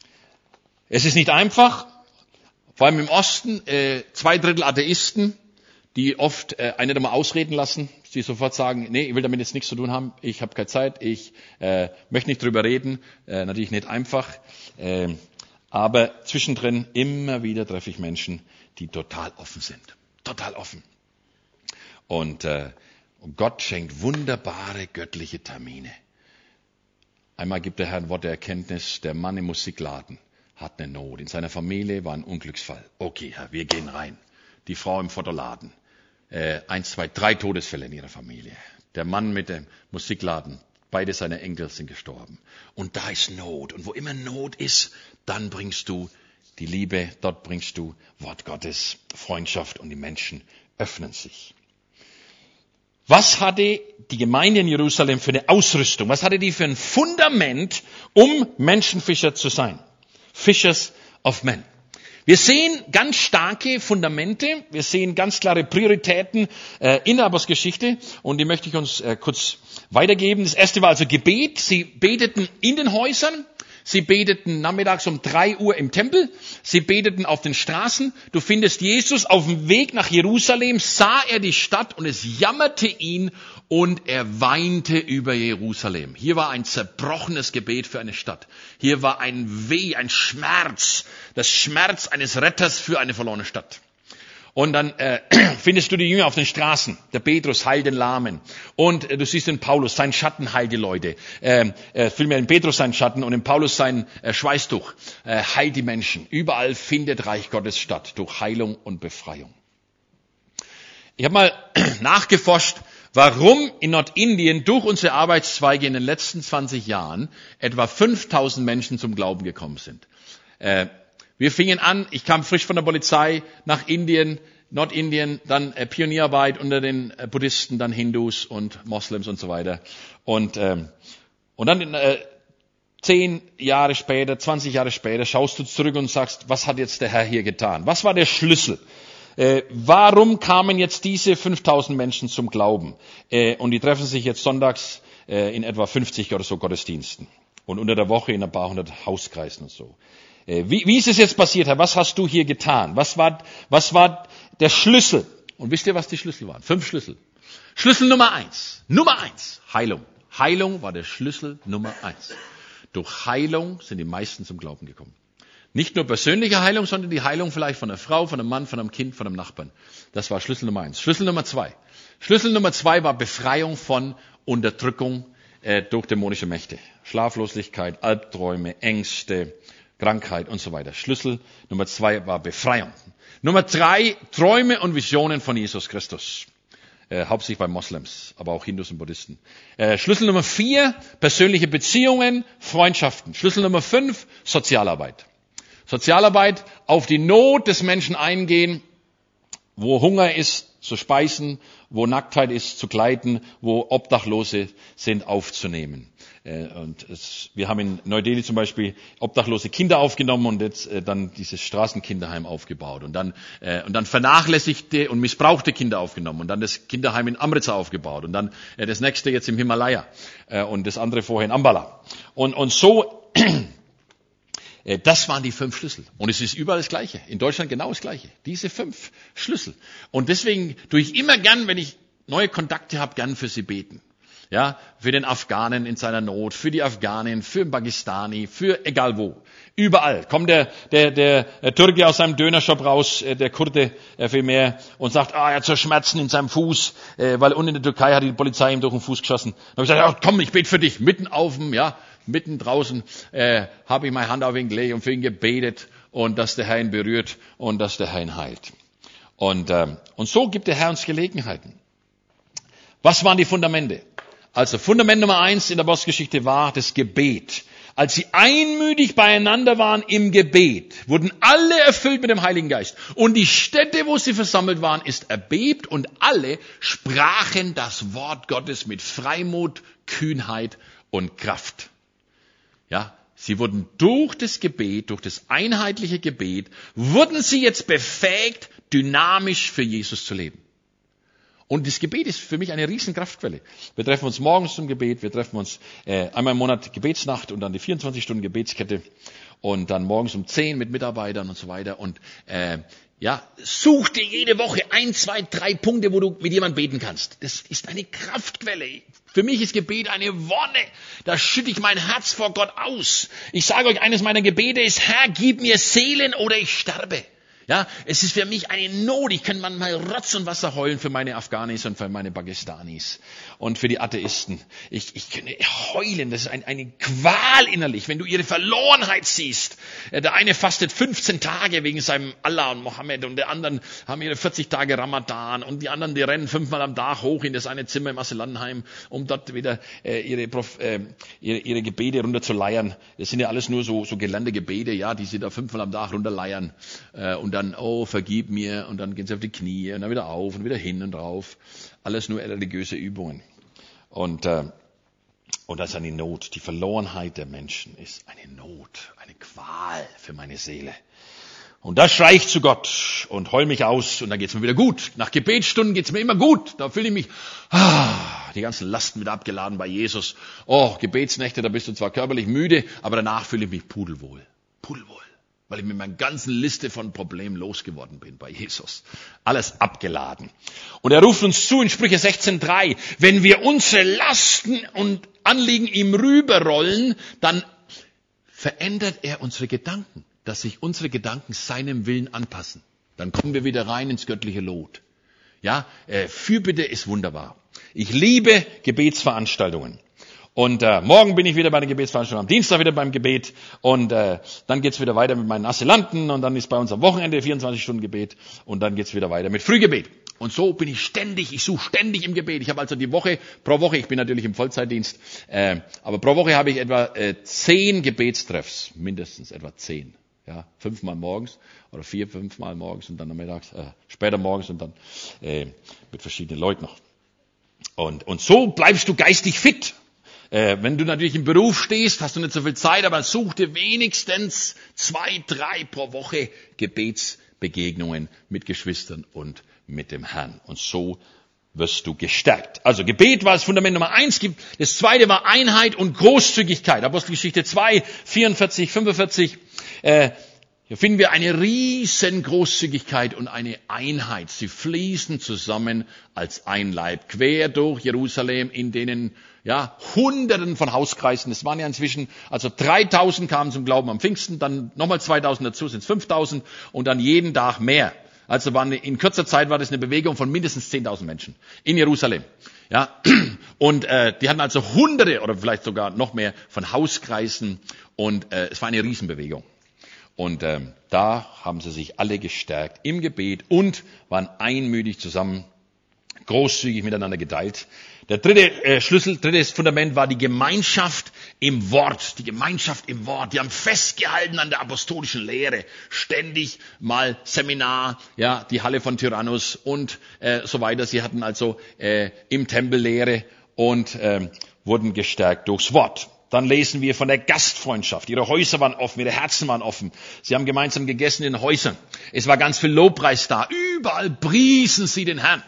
S1: Es ist nicht einfach, vor allem im Osten, äh, zwei Drittel Atheisten, die oft äh, einen einmal ausreden lassen, die sofort sagen, nee, ich will damit jetzt nichts zu tun haben, ich habe keine Zeit, ich äh, möchte nicht drüber reden, äh, natürlich nicht einfach, äh, aber zwischendrin immer wieder treffe ich Menschen, die total offen sind, total offen. Und, äh, und Gott schenkt wunderbare göttliche Termine. Einmal gibt der Herr ein Wort der Erkenntnis, der Mann im Musikladen hat eine Not, in seiner Familie war ein Unglücksfall. Okay, Herr, wir gehen rein. Die Frau im Fotoladen. Äh, eins, zwei, drei Todesfälle in ihrer Familie. Der Mann mit dem Musikladen, beide seine Enkel sind gestorben. Und da ist Not. Und wo immer Not ist, dann bringst du die Liebe, dort bringst du Wort Gottes, Freundschaft und die Menschen öffnen sich. Was hatte die Gemeinde in Jerusalem für eine Ausrüstung? Was hatte die für ein Fundament, um Menschenfischer zu sein? Fishers of Men. Wir sehen ganz starke Fundamente, wir sehen ganz klare Prioritäten äh, in der Apostelgeschichte und die möchte ich uns äh, kurz weitergeben. Das erste war also Gebet. Sie beteten in den Häusern. Sie beteten nachmittags um drei Uhr im Tempel. Sie beteten auf den Straßen. Du findest Jesus auf dem Weg nach Jerusalem, sah er die Stadt und es jammerte ihn und er weinte über Jerusalem. Hier war ein zerbrochenes Gebet für eine Stadt. Hier war ein Weh, ein Schmerz, das Schmerz eines Retters für eine verlorene Stadt. Und dann äh, findest du die Jünger auf den Straßen. Der Petrus heilt den Lahmen. Und äh, du siehst den Paulus, sein Schatten heilt die Leute. Ähm, äh, vielmehr in Petrus sein Schatten und in Paulus sein äh, Schweißtuch äh, heilt die Menschen. Überall findet Reich Gottes statt, durch Heilung und Befreiung. Ich habe mal nachgeforscht, warum in Nordindien durch unsere Arbeitszweige in den letzten zwanzig Jahren etwa fünftausend Menschen zum Glauben gekommen sind. Äh, Wir fingen an, ich kam frisch von der Polizei nach Indien, Nordindien, dann äh, Pionierarbeit unter den äh, Buddhisten, dann Hindus und Moslems und so weiter. Und, ähm, und dann äh, zehn Jahre später, zwanzig Jahre später schaust du zurück und sagst, was hat jetzt der Herr hier getan? Was war der Schlüssel? Äh, warum kamen jetzt diese fünftausend Menschen zum Glauben? Äh, und die treffen sich jetzt sonntags äh, in etwa fünfzig oder so Gottesdiensten. Und unter der Woche in ein paar hundert Hauskreisen und so. Wie, wie ist es jetzt passiert, Herr? Was hast du hier getan? Was war, was war der Schlüssel? Und wisst ihr, was die Schlüssel waren? Fünf Schlüssel. Schlüssel Nummer eins. Nummer eins. Heilung. Heilung war der Schlüssel Nummer eins. Durch Heilung sind die meisten zum Glauben gekommen. Nicht nur persönliche Heilung, sondern die Heilung vielleicht von einer Frau, von einem Mann, von einem Kind, von einem Nachbarn. Das war Schlüssel Nummer eins. Schlüssel Nummer zwei. Schlüssel Nummer zwei war Befreiung von Unterdrückung äh, durch dämonische Mächte. Schlaflosigkeit, Albträume, Ängste, Krankheit und so weiter. Schlüssel Nummer zwei war Befreiung. Nummer drei, Träume und Visionen von Jesus Christus. Äh, hauptsächlich bei Moslems, aber auch Hindus und Buddhisten. Äh, Schlüssel Nummer vier, persönliche Beziehungen, Freundschaften. Schlüssel Nummer fünf, Sozialarbeit. Sozialarbeit, auf die Not des Menschen eingehen, wo Hunger ist, zu speisen, wo Nacktheit ist, zu kleiden, wo Obdachlose sind, aufzunehmen. Und es, wir haben in Neu-Delhi zum Beispiel obdachlose Kinder aufgenommen und jetzt äh, dann dieses Straßenkinderheim aufgebaut und dann äh, und dann vernachlässigte und missbrauchte Kinder aufgenommen und dann das Kinderheim in Amritsar aufgebaut und dann äh, das nächste jetzt im Himalaya äh, und das andere vorher in Ambala. Und und so äh, das waren die fünf Schlüssel. Und es ist überall das Gleiche. In Deutschland genau das Gleiche. Diese fünf Schlüssel. Und deswegen tue ich immer gern, wenn ich neue Kontakte habe, gern für sie beten. Ja, für den Afghanen in seiner Not, für die Afghanen, für den Pakistani, für egal wo. Überall kommt der, der, der, der Türke aus seinem Dönershop raus, der Kurde äh, vielmehr, und sagt, ah, er hat so Schmerzen in seinem Fuß, äh, weil unten in der Türkei hat die Polizei ihm durch den Fuß geschossen. Dann habe ich gesagt, ja, komm, ich bete für dich. Mitten auf dem, ja, mitten draußen äh, habe ich meine Hand auf ihn gelegt und für ihn gebetet und dass der Herr ihn berührt und dass der Herr ihn heilt. Und, ähm, und so gibt der Herr uns Gelegenheiten. Was waren die Fundamente? Also Fundament Nummer eins in der Apostelgeschichte war das Gebet. Als sie einmütig beieinander waren im Gebet, wurden alle erfüllt mit dem Heiligen Geist. Und die Stätte, wo sie versammelt waren, ist erbebt und alle sprachen das Wort Gottes mit Freimut, Kühnheit und Kraft. Ja, sie wurden durch das Gebet, durch das einheitliche Gebet, wurden sie jetzt befähigt, dynamisch für Jesus zu leben. Und das Gebet ist für mich eine riesen Kraftquelle. Wir treffen uns morgens zum Gebet, wir treffen uns äh, einmal im Monat Gebetsnacht und dann die vierundzwanzig Stunden Gebetskette und dann morgens um zehn mit Mitarbeitern und so weiter. Und äh, ja, such dir jede Woche ein, zwei, drei Punkte, wo du mit jemandem beten kannst. Das ist eine Kraftquelle. Für mich ist Gebet eine Wonne. Da schütte ich mein Herz vor Gott aus. Ich sage euch, eines meiner Gebete ist, Herr, gib mir Seelen oder ich sterbe. Ja, es ist für mich eine Not. Ich kann manchmal Rotz und Wasser heulen für meine Afghanis und für meine Pakistanis und für die Atheisten. Ich, ich kann heulen. Das ist ein, eine Qual innerlich, wenn du ihre Verlorenheit siehst. Der eine fastet fünfzehn Tage wegen seinem Allah und Mohammed und der anderen haben ihre vierzig Tage Ramadan und die anderen, die rennen fünfmal am Tag hoch in das eine Zimmer im Asylantenheim, um dort wieder äh, ihre, Prof, äh, ihre, ihre Gebete runterzuleiern. Das sind ja alles nur so, so gelernte Gebete, ja, die sie da fünfmal am Tag runterleiern äh, und dann, oh, vergib mir, und dann gehen sie auf die Knie und dann wieder auf und wieder hin und drauf. Alles nur religiöse Übungen. Und, äh, und das ist eine Not. Die Verlorenheit der Menschen ist eine Not, eine Qual für meine Seele. Und da schreie ich zu Gott und heul mich aus und dann geht's mir wieder gut. Nach Gebetsstunden geht's mir immer gut. Da fühle ich mich, ah, die ganzen Lasten wieder abgeladen bei Jesus. Oh, Gebetsnächte, da bist du zwar körperlich müde, aber danach fühle ich mich pudelwohl. Pudelwohl. Weil ich mit meiner ganzen Liste von Problemen losgeworden bin bei Jesus. Alles abgeladen. Und er ruft uns zu in Sprüche sechzehn drei, wenn wir unsere Lasten und Anliegen ihm rüberrollen, dann verändert er unsere Gedanken, dass sich unsere Gedanken seinem Willen anpassen. Dann kommen wir wieder rein ins göttliche Lot. Ja, äh, Fürbitte ist wunderbar. Ich liebe Gebetsveranstaltungen. Und äh, morgen bin ich wieder bei der Gebetsveranstaltung, am Dienstag wieder beim Gebet und äh, dann geht's wieder weiter mit meinen Asylanten und dann ist bei uns am Wochenende vierundzwanzig Stunden Gebet und dann geht's wieder weiter mit Frühgebet. Und so bin ich ständig, ich suche ständig im Gebet. Ich habe also die Woche, pro Woche, ich bin natürlich im Vollzeitdienst, äh, aber pro Woche habe ich etwa äh, zehn Gebetstreffs, mindestens etwa zehn. Ja, fünfmal morgens oder vier, fünfmal morgens und dann am Mittags, äh, später morgens und dann äh, mit verschiedenen Leuten noch. Und, und so bleibst du geistig fit. Äh, wenn du natürlich im Beruf stehst, hast du nicht so viel Zeit, aber such dir wenigstens zwei, drei pro Woche Gebetsbegegnungen mit Geschwistern und mit dem Herrn. Und so wirst du gestärkt. Also Gebet war das Fundament Nummer eins. Das zweite war Einheit und Großzügigkeit. Apostelgeschichte zwei, vierundvierzig, fünfundvierzig. Äh, hier finden wir eine riesen Großzügigkeit und eine Einheit. Sie fließen zusammen als ein Leib quer durch Jerusalem, in denen ja Hunderten von Hauskreisen. Es waren ja inzwischen, also dreitausend kamen zum Glauben am Pfingsten, dann nochmal zweitausend dazu, sind es fünftausend und dann jeden Tag mehr. Also waren, in kurzer Zeit war das eine Bewegung von mindestens zehntausend Menschen in Jerusalem. Ja, und äh, die hatten also Hunderte oder vielleicht sogar noch mehr von Hauskreisen und äh, es war eine Riesenbewegung. Und äh, da haben sie sich alle gestärkt im Gebet und waren einmütig zusammen, großzügig miteinander geteilt. Der dritte äh, Schlüssel, drittes Fundament war die Gemeinschaft im Wort. Die Gemeinschaft im Wort. Die haben festgehalten an der apostolischen Lehre. Ständig mal Seminar, ja, die Halle von Tyrannus und äh, so weiter. Sie hatten also äh, im Tempel Lehre und äh, wurden gestärkt durchs Wort. Dann lesen wir von der Gastfreundschaft. Ihre Häuser waren offen, ihre Herzen waren offen. Sie haben gemeinsam gegessen in den Häusern. Es war ganz viel Lobpreis da. Überall priesen sie den Herrn.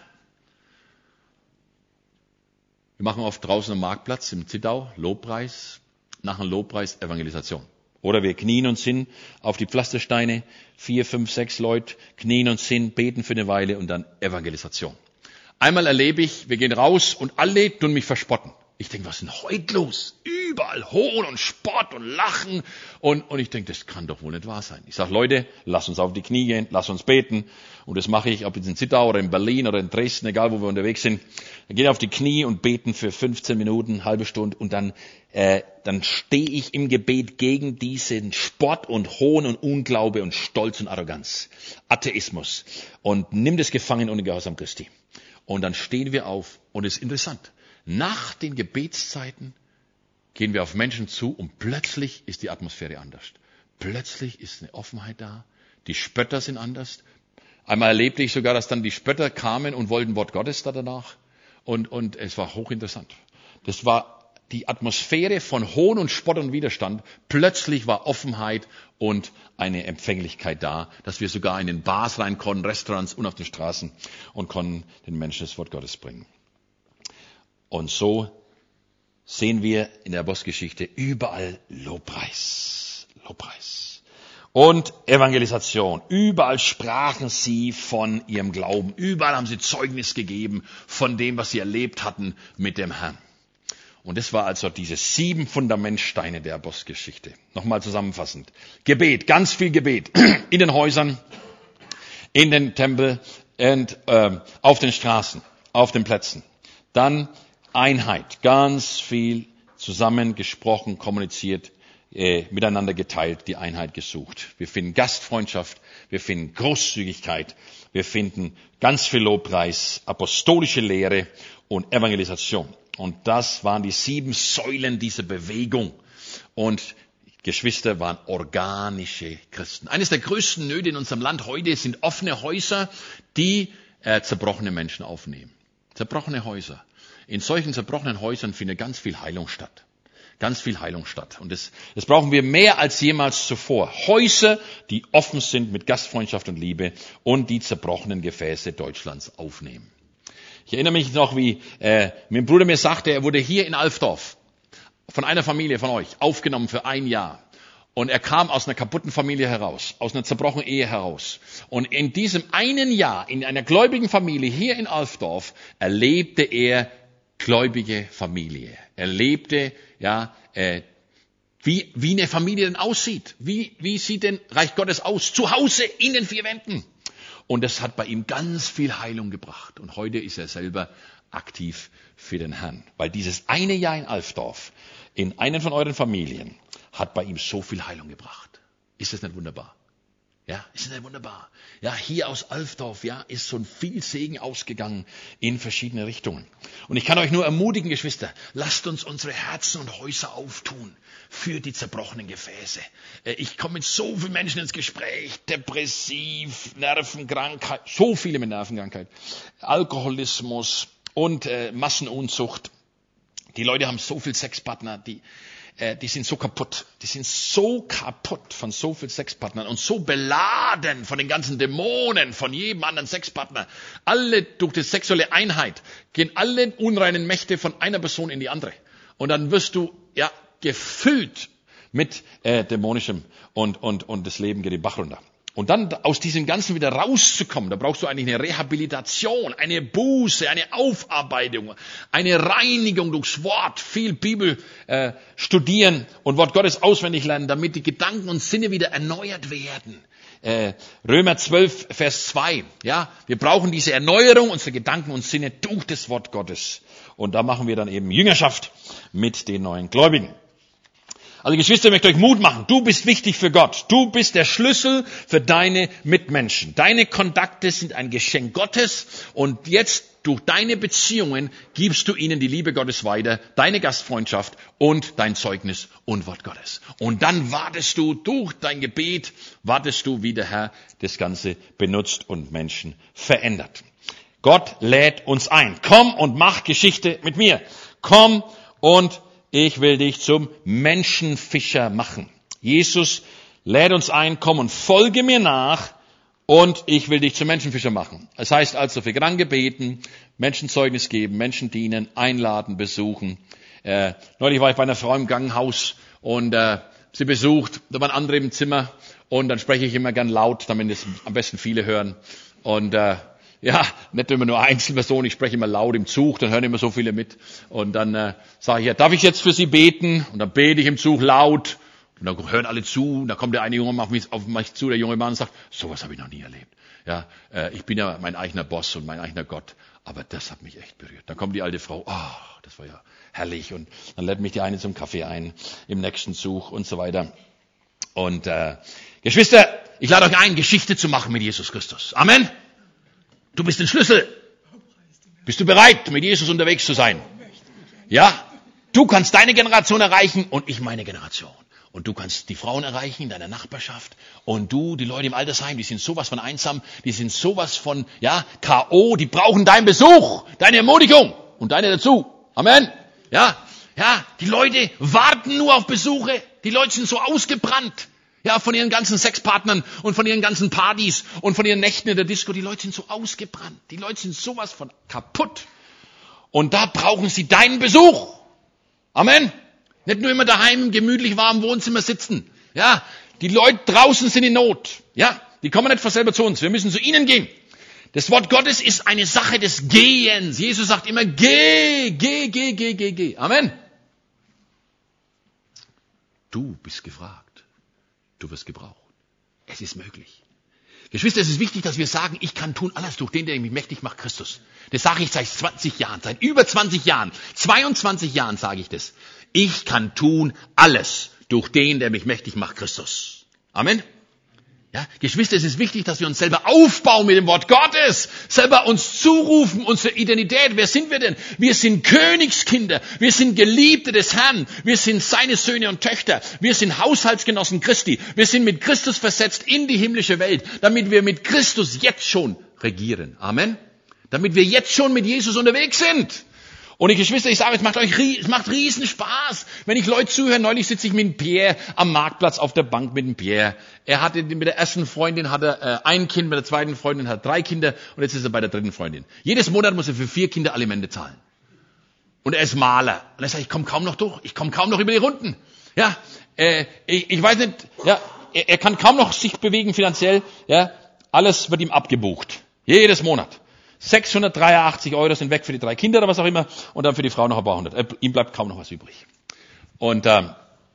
S1: Wir machen oft draußen am Marktplatz im Zittau Lobpreis, nach dem Lobpreis Evangelisation. Oder wir knien uns hin auf die Pflastersteine, vier, fünf, sechs Leute knien uns hin, beten für eine Weile und dann Evangelisation. Einmal erlebe ich, wir gehen raus und alle tun mich verspotten. Ich denke, was ist denn heute los? Überall Hohn und Spott und Lachen. Und, und ich denke, das kann doch wohl nicht wahr sein. Ich sage, Leute, lasst uns auf die Knie gehen, lasst uns beten. Und das mache ich, ob jetzt in Zittau oder in Berlin oder in Dresden, egal wo wir unterwegs sind. Wir gehen auf die Knie und beten für fünfzehn Minuten, eine halbe Stunde. Und dann, äh, dann stehe ich im Gebet gegen diesen Spott und Hohn und Unglaube und Stolz und Arroganz. Atheismus. Und nimm das gefangen ohne Gehorsam Christi. Und dann stehen wir auf. Und es ist interessant. Nach den Gebetszeiten gehen wir auf Menschen zu und plötzlich ist die Atmosphäre anders. Plötzlich ist eine Offenheit da. Die Spötter sind anders. Einmal erlebte ich sogar, dass dann die Spötter kamen und wollten Wort Gottes da danach. Und, und es war hochinteressant. Das war die Atmosphäre von Hohn und Spott und Widerstand. Plötzlich war Offenheit und eine Empfänglichkeit da, dass wir sogar in den Bars rein konnten, Restaurants und auf den Straßen und konnten den Menschen das Wort Gottes bringen. Und so sehen wir in der Apostelgeschichte überall Lobpreis, Lobpreis und Evangelisation. Überall sprachen sie von ihrem Glauben. Überall haben sie Zeugnis gegeben von dem, was sie erlebt hatten mit dem Herrn. Und das war also diese sieben Fundamentsteine der Apostelgeschichte. Nochmal zusammenfassend. Gebet, ganz viel Gebet in den Häusern, in den Tempel und äh, auf den Straßen, auf den Plätzen. Dann Einheit, ganz viel zusammen gesprochen, kommuniziert, äh, miteinander geteilt, die Einheit gesucht. Wir finden Gastfreundschaft, wir finden Großzügigkeit, wir finden ganz viel Lobpreis, apostolische Lehre und Evangelisation. Und das waren die sieben Säulen dieser Bewegung. Und Geschwister waren organische Christen. Eines der größten Nöte in unserem Land heute sind offene Häuser, die äh, zerbrochene Menschen aufnehmen. Zerbrochene Häuser. In solchen zerbrochenen Häusern findet ganz viel Heilung statt. ganz viel Heilung statt. Und das, das brauchen wir mehr als jemals zuvor. Häuser, die offen sind mit Gastfreundschaft und Liebe und die zerbrochenen Gefäße Deutschlands aufnehmen. Ich erinnere mich noch, wie äh, mein Bruder mir sagte, er wurde hier in Alfdorf von einer Familie von euch aufgenommen für ein Jahr. Und er kam aus einer kaputten Familie heraus, aus einer zerbrochenen Ehe heraus. Und in diesem einen Jahr, in einer gläubigen Familie hier in Alfdorf, erlebte er gläubige Familie. Er lebte, ja, äh, wie, wie eine Familie denn aussieht. Wie, wie sieht denn Reich Gottes aus? Zu Hause in den vier Wänden. Und das hat bei ihm ganz viel Heilung gebracht. Und heute ist er selber aktiv für den Herrn. Weil dieses eine Jahr in Alfdorf, in einer von euren Familien, hat bei ihm so viel Heilung gebracht. Ist das nicht wunderbar? Ja, ist das nicht wunderbar? Ja, hier aus Alfdorf, ja, ist so ein viel Segen ausgegangen in verschiedene Richtungen. Und ich kann euch nur ermutigen, Geschwister, lasst uns unsere Herzen und Häuser auftun für die zerbrochenen Gefäße. Ich komme mit so vielen Menschen ins Gespräch, depressiv, Nervenkrankheit, so viele mit Nervenkrankheit, Alkoholismus und äh, Massenunzucht. Die Leute haben so viel Sexpartner, die Die sind so kaputt. Die sind so kaputt von so vielen Sexpartnern und so beladen von den ganzen Dämonen, von jedem anderen Sexpartner. Alle durch die sexuelle Einheit gehen alle unreinen Mächte von einer Person in die andere. Und dann wirst du, ja, gefüllt mit äh, dämonischem und, und, und das Leben geht den Bach runter. Und dann aus diesem Ganzen wieder rauszukommen, da brauchst du eigentlich eine Rehabilitation, eine Buße, eine Aufarbeitung, eine Reinigung durchs Wort, viel Bibel äh, studieren und Wort Gottes auswendig lernen, damit die Gedanken und Sinne wieder erneuert werden. Äh, Römer zwölf, Vers zwei, ja, wir brauchen diese Erneuerung unserer Gedanken und Sinne durch das Wort Gottes. Und da machen wir dann eben Jüngerschaft mit den neuen Gläubigen. Also Geschwister, ich möchte euch Mut machen. Du bist wichtig für Gott. Du bist der Schlüssel für deine Mitmenschen. Deine Kontakte sind ein Geschenk Gottes und jetzt durch deine Beziehungen gibst du ihnen die Liebe Gottes weiter, deine Gastfreundschaft und dein Zeugnis und Wort Gottes. Und dann wartest du durch dein Gebet, wartest du, wie der Herr das Ganze benutzt und Menschen verändert. Gott lädt uns ein. Komm und mach Geschichte mit mir. Komm und ich will dich zum Menschenfischer machen. Jesus lädt uns ein, komm und folge mir nach und ich will dich zum Menschenfischer machen. Das heißt also für Kranke beten, Menschenzeugnis geben, Menschen dienen, einladen, besuchen. Äh, neulich war ich bei einer Frau im Krankenhaus und äh, sie besucht, da waren andere im Zimmer und dann spreche ich immer gern laut, damit es am besten viele hören. Und äh, Ja, nicht immer nur Einzelpersonen, ich spreche immer laut im Zug, dann hören immer so viele mit. Und dann äh, sage ich, ja, darf ich jetzt für Sie beten? Und dann bete ich im Zug laut. Und dann hören alle zu. Und dann kommt der eine junge Mann auf mich, auf mich zu, der junge Mann, und sagt, sowas habe ich noch nie erlebt. Ja, äh, ich bin ja mein eigener Boss und mein eigener Gott. Aber das hat mich echt berührt. Dann kommt die alte Frau, ah, oh, das war ja herrlich. Und dann lädt mich die eine zum Kaffee ein, im nächsten Zug und so weiter. Und äh, Geschwister, ich lade euch ein, Geschichte zu machen mit Jesus Christus. Amen. Du bist ein Schlüssel. Bist du bereit, mit Jesus unterwegs zu sein? Ja, du kannst deine Generation erreichen und ich meine Generation. Und du kannst die Frauen erreichen in deiner Nachbarschaft. Und du, die Leute im Altersheim, die sind sowas von einsam, die sind sowas von, ja, K O, die brauchen deinen Besuch, deine Ermutigung und deine dazu. Amen. Ja, ja, die Leute warten nur auf Besuche. Die Leute sind so ausgebrannt. Ja, von ihren ganzen Sexpartnern und von ihren ganzen Partys und von ihren Nächten in der Disco. Die Leute sind so ausgebrannt. Die Leute sind sowas von kaputt. Und da brauchen sie deinen Besuch. Amen. Nicht nur immer daheim im gemütlich warmen Wohnzimmer sitzen. Ja, die Leute draußen sind in Not. Ja, die kommen nicht von selber zu uns. Wir müssen zu ihnen gehen. Das Wort Gottes ist eine Sache des Gehens. Jesus sagt immer, geh, geh, geh, geh, geh, geh. Amen. Du bist gefragt. Du wirst gebraucht. Es ist möglich. Geschwister, es ist wichtig, dass wir sagen, ich kann tun alles durch den, der mich mächtig macht, Christus. Das sage ich seit zwanzig Jahren, seit über zwanzig Jahren, zweiundzwanzig Jahren sage ich das. Ich kann tun alles durch den, der mich mächtig macht, Christus. Amen. Ja, Geschwister, es ist wichtig, dass wir uns selber aufbauen mit dem Wort Gottes, selber uns zurufen, unsere Identität. Wer sind wir denn? Wir sind Königskinder, wir sind Geliebte des Herrn, wir sind seine Söhne und Töchter, wir sind Haushaltsgenossen Christi, wir sind mit Christus versetzt in die himmlische Welt, damit wir mit Christus jetzt schon regieren. Amen. Damit wir jetzt schon mit Jesus unterwegs sind. Und die Geschwister, ich sage, es macht euch, es macht riesen Spaß, wenn ich Leute zuhöre. Neulich sitze ich mit dem Pierre am Marktplatz auf der Bank mit dem Pierre. Er hatte mit der ersten Freundin hat er äh, ein Kind, mit der zweiten Freundin hat er drei Kinder und jetzt ist er bei der dritten Freundin. Jedes Monat muss er für vier Kinder Alimente zahlen. Und er ist Maler. Und er sagt, ich komme kaum noch durch, ich komme kaum noch über die Runden. Ja, äh, ich, ich weiß nicht, ja, er, er kann kaum noch sich bewegen finanziell. Ja, alles wird ihm abgebucht, jedes Monat. sechshundertdreiundachtzig Euro sind weg für die drei Kinder oder was auch immer und dann für die Frau noch ein paar hundert. Äh, ihm bleibt kaum noch was übrig. Und ähm,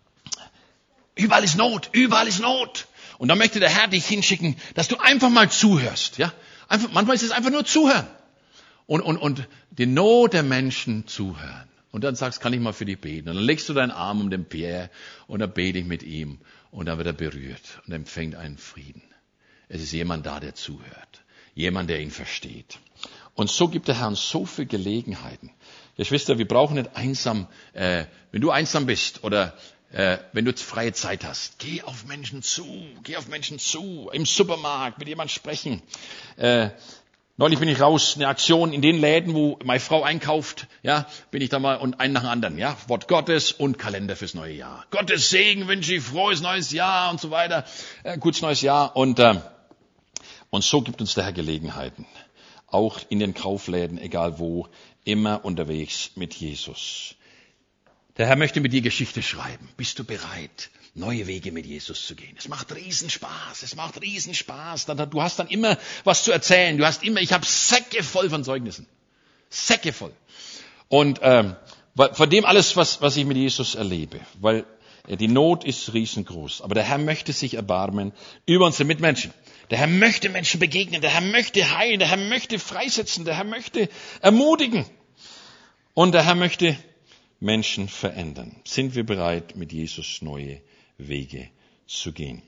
S1: überall ist Not, überall ist Not. Und da möchte der Herr dich hinschicken, dass du einfach mal zuhörst. Ja, einfach, manchmal ist es einfach nur zuhören und und und die Not der Menschen zuhören. Und dann sagst, kann ich mal für dich beten? Und dann legst du deinen Arm um den Pierre und dann bete ich mit ihm und dann wird er berührt und empfängt einen Frieden. Es ist jemand da, der zuhört, jemand, der ihn versteht. Und so gibt der Herr uns so viele Gelegenheiten. Geschwister, wir brauchen nicht einsam, äh, wenn du einsam bist oder äh, wenn du freie Zeit hast, geh auf Menschen zu, geh auf Menschen zu, im Supermarkt mit jemandem sprechen. Äh, neulich bin ich raus, eine Aktion in den Läden, wo meine Frau einkauft, ja, bin ich da mal und einen nach dem anderen, ja, Wort Gottes und Kalender fürs neue Jahr. Gottes Segen wünsche ich, frohes neues Jahr und so weiter, äh, gutes neues Jahr und äh, und so gibt uns der Herr Gelegenheiten. Auch in den Kaufläden, egal wo, immer unterwegs mit Jesus. Der Herr möchte mit dir Geschichte schreiben. Bist du bereit, neue Wege mit Jesus zu gehen? Es macht riesen Spaß, es macht riesen Spaß. Du hast dann immer was zu erzählen. Du hast immer, ich habe Säcke voll von Zeugnissen. Säcke voll. Und ähm, von dem alles, was, was ich mit Jesus erlebe. Weil die Not ist riesengroß. Aber der Herr möchte sich erbarmen über unsere Mitmenschen. Der Herr möchte Menschen begegnen, der Herr möchte heilen, der Herr möchte freisetzen, der Herr möchte ermutigen. Und der Herr möchte Menschen verändern. Sind wir bereit, mit Jesus neue Wege zu gehen?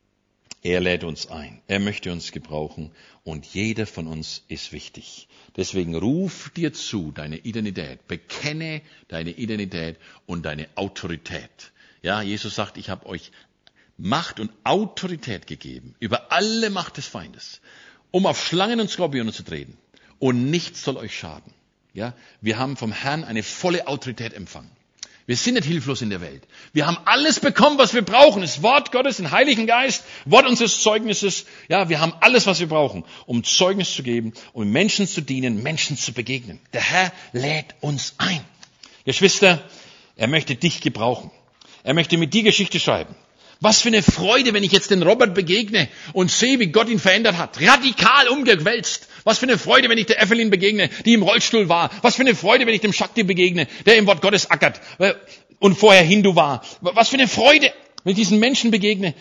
S1: Er lädt uns ein, er möchte uns gebrauchen und jeder von uns ist wichtig. Deswegen ruf dir zu deine Identität, bekenne deine Identität und deine Autorität. Ja, Jesus sagt, ich habe euch Macht und Autorität gegeben über alle Macht des Feindes, um auf Schlangen und Skorpione zu treten. Und nichts soll euch schaden. Ja, wir haben vom Herrn eine volle Autorität empfangen. Wir sind nicht hilflos in der Welt. Wir haben alles bekommen, was wir brauchen. Das Wort Gottes, den Heiligen Geist, Wort unseres Zeugnisses. Ja, wir haben alles, was wir brauchen, um Zeugnis zu geben, um Menschen zu dienen, Menschen zu begegnen. Der Herr lädt uns ein. Geschwister, er möchte dich gebrauchen. Er möchte mit dir Geschichte schreiben. Was für eine Freude, wenn ich jetzt den Robert begegne und sehe, wie Gott ihn verändert hat. Radikal umgewälzt. Was für eine Freude, wenn ich der Evelyn begegne, die im Rollstuhl war. Was für eine Freude, wenn ich dem Shakti begegne, der im Wort Gottes ackert und vorher Hindu war. Was für eine Freude, wenn ich diesen Menschen begegne,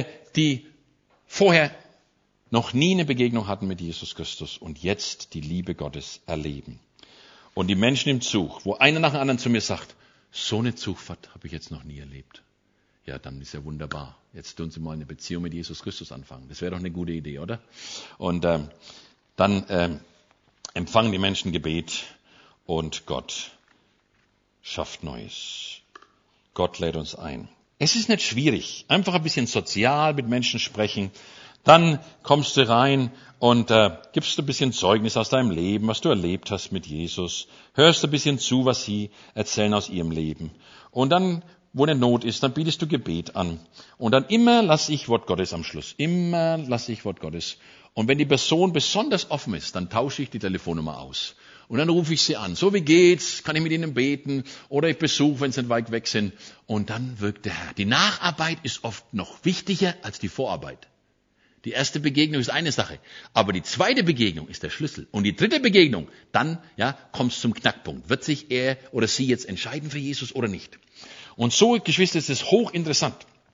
S1: die vorher noch nie eine Begegnung hatten mit Jesus Christus und jetzt die Liebe Gottes erleben. Und die Menschen im Zug, wo einer nach dem anderen zu mir sagt, so eine Zugfahrt habe ich jetzt noch nie erlebt. Ja, dann ist ja wunderbar. Jetzt tun Sie mal eine Beziehung mit Jesus Christus anfangen. Das wäre doch eine gute Idee, oder? Und ähm, dann ähm, empfangen die Menschen Gebet und Gott schafft Neues. Gott lädt uns ein. Es ist nicht schwierig. Einfach ein bisschen sozial mit Menschen sprechen. Dann kommst du rein und äh, gibst ein bisschen Zeugnis aus deinem Leben, was du erlebt hast mit Jesus. Hörst ein bisschen zu, was sie erzählen aus ihrem Leben. Und dann, wo eine Not ist, dann bietest du Gebet an. Und dann immer lasse ich Wort Gottes am Schluss. Immer lasse ich Wort Gottes. Und wenn die Person besonders offen ist, dann tausche ich die Telefonnummer aus. Und dann rufe ich sie an. So, wie geht's? Kann ich mit ihnen beten? Oder ich besuche, wenn sie nicht weit weg sind. Und dann wirkt der Herr. Die Nacharbeit ist oft noch wichtiger als die Vorarbeit. Die erste Begegnung ist eine Sache. Aber die zweite Begegnung ist der Schlüssel. Und die dritte Begegnung, dann, ja, kommt es zum Knackpunkt. Wird sich er oder sie jetzt entscheiden für Jesus oder nicht? Und so, Geschwister, ist es hochinteressant,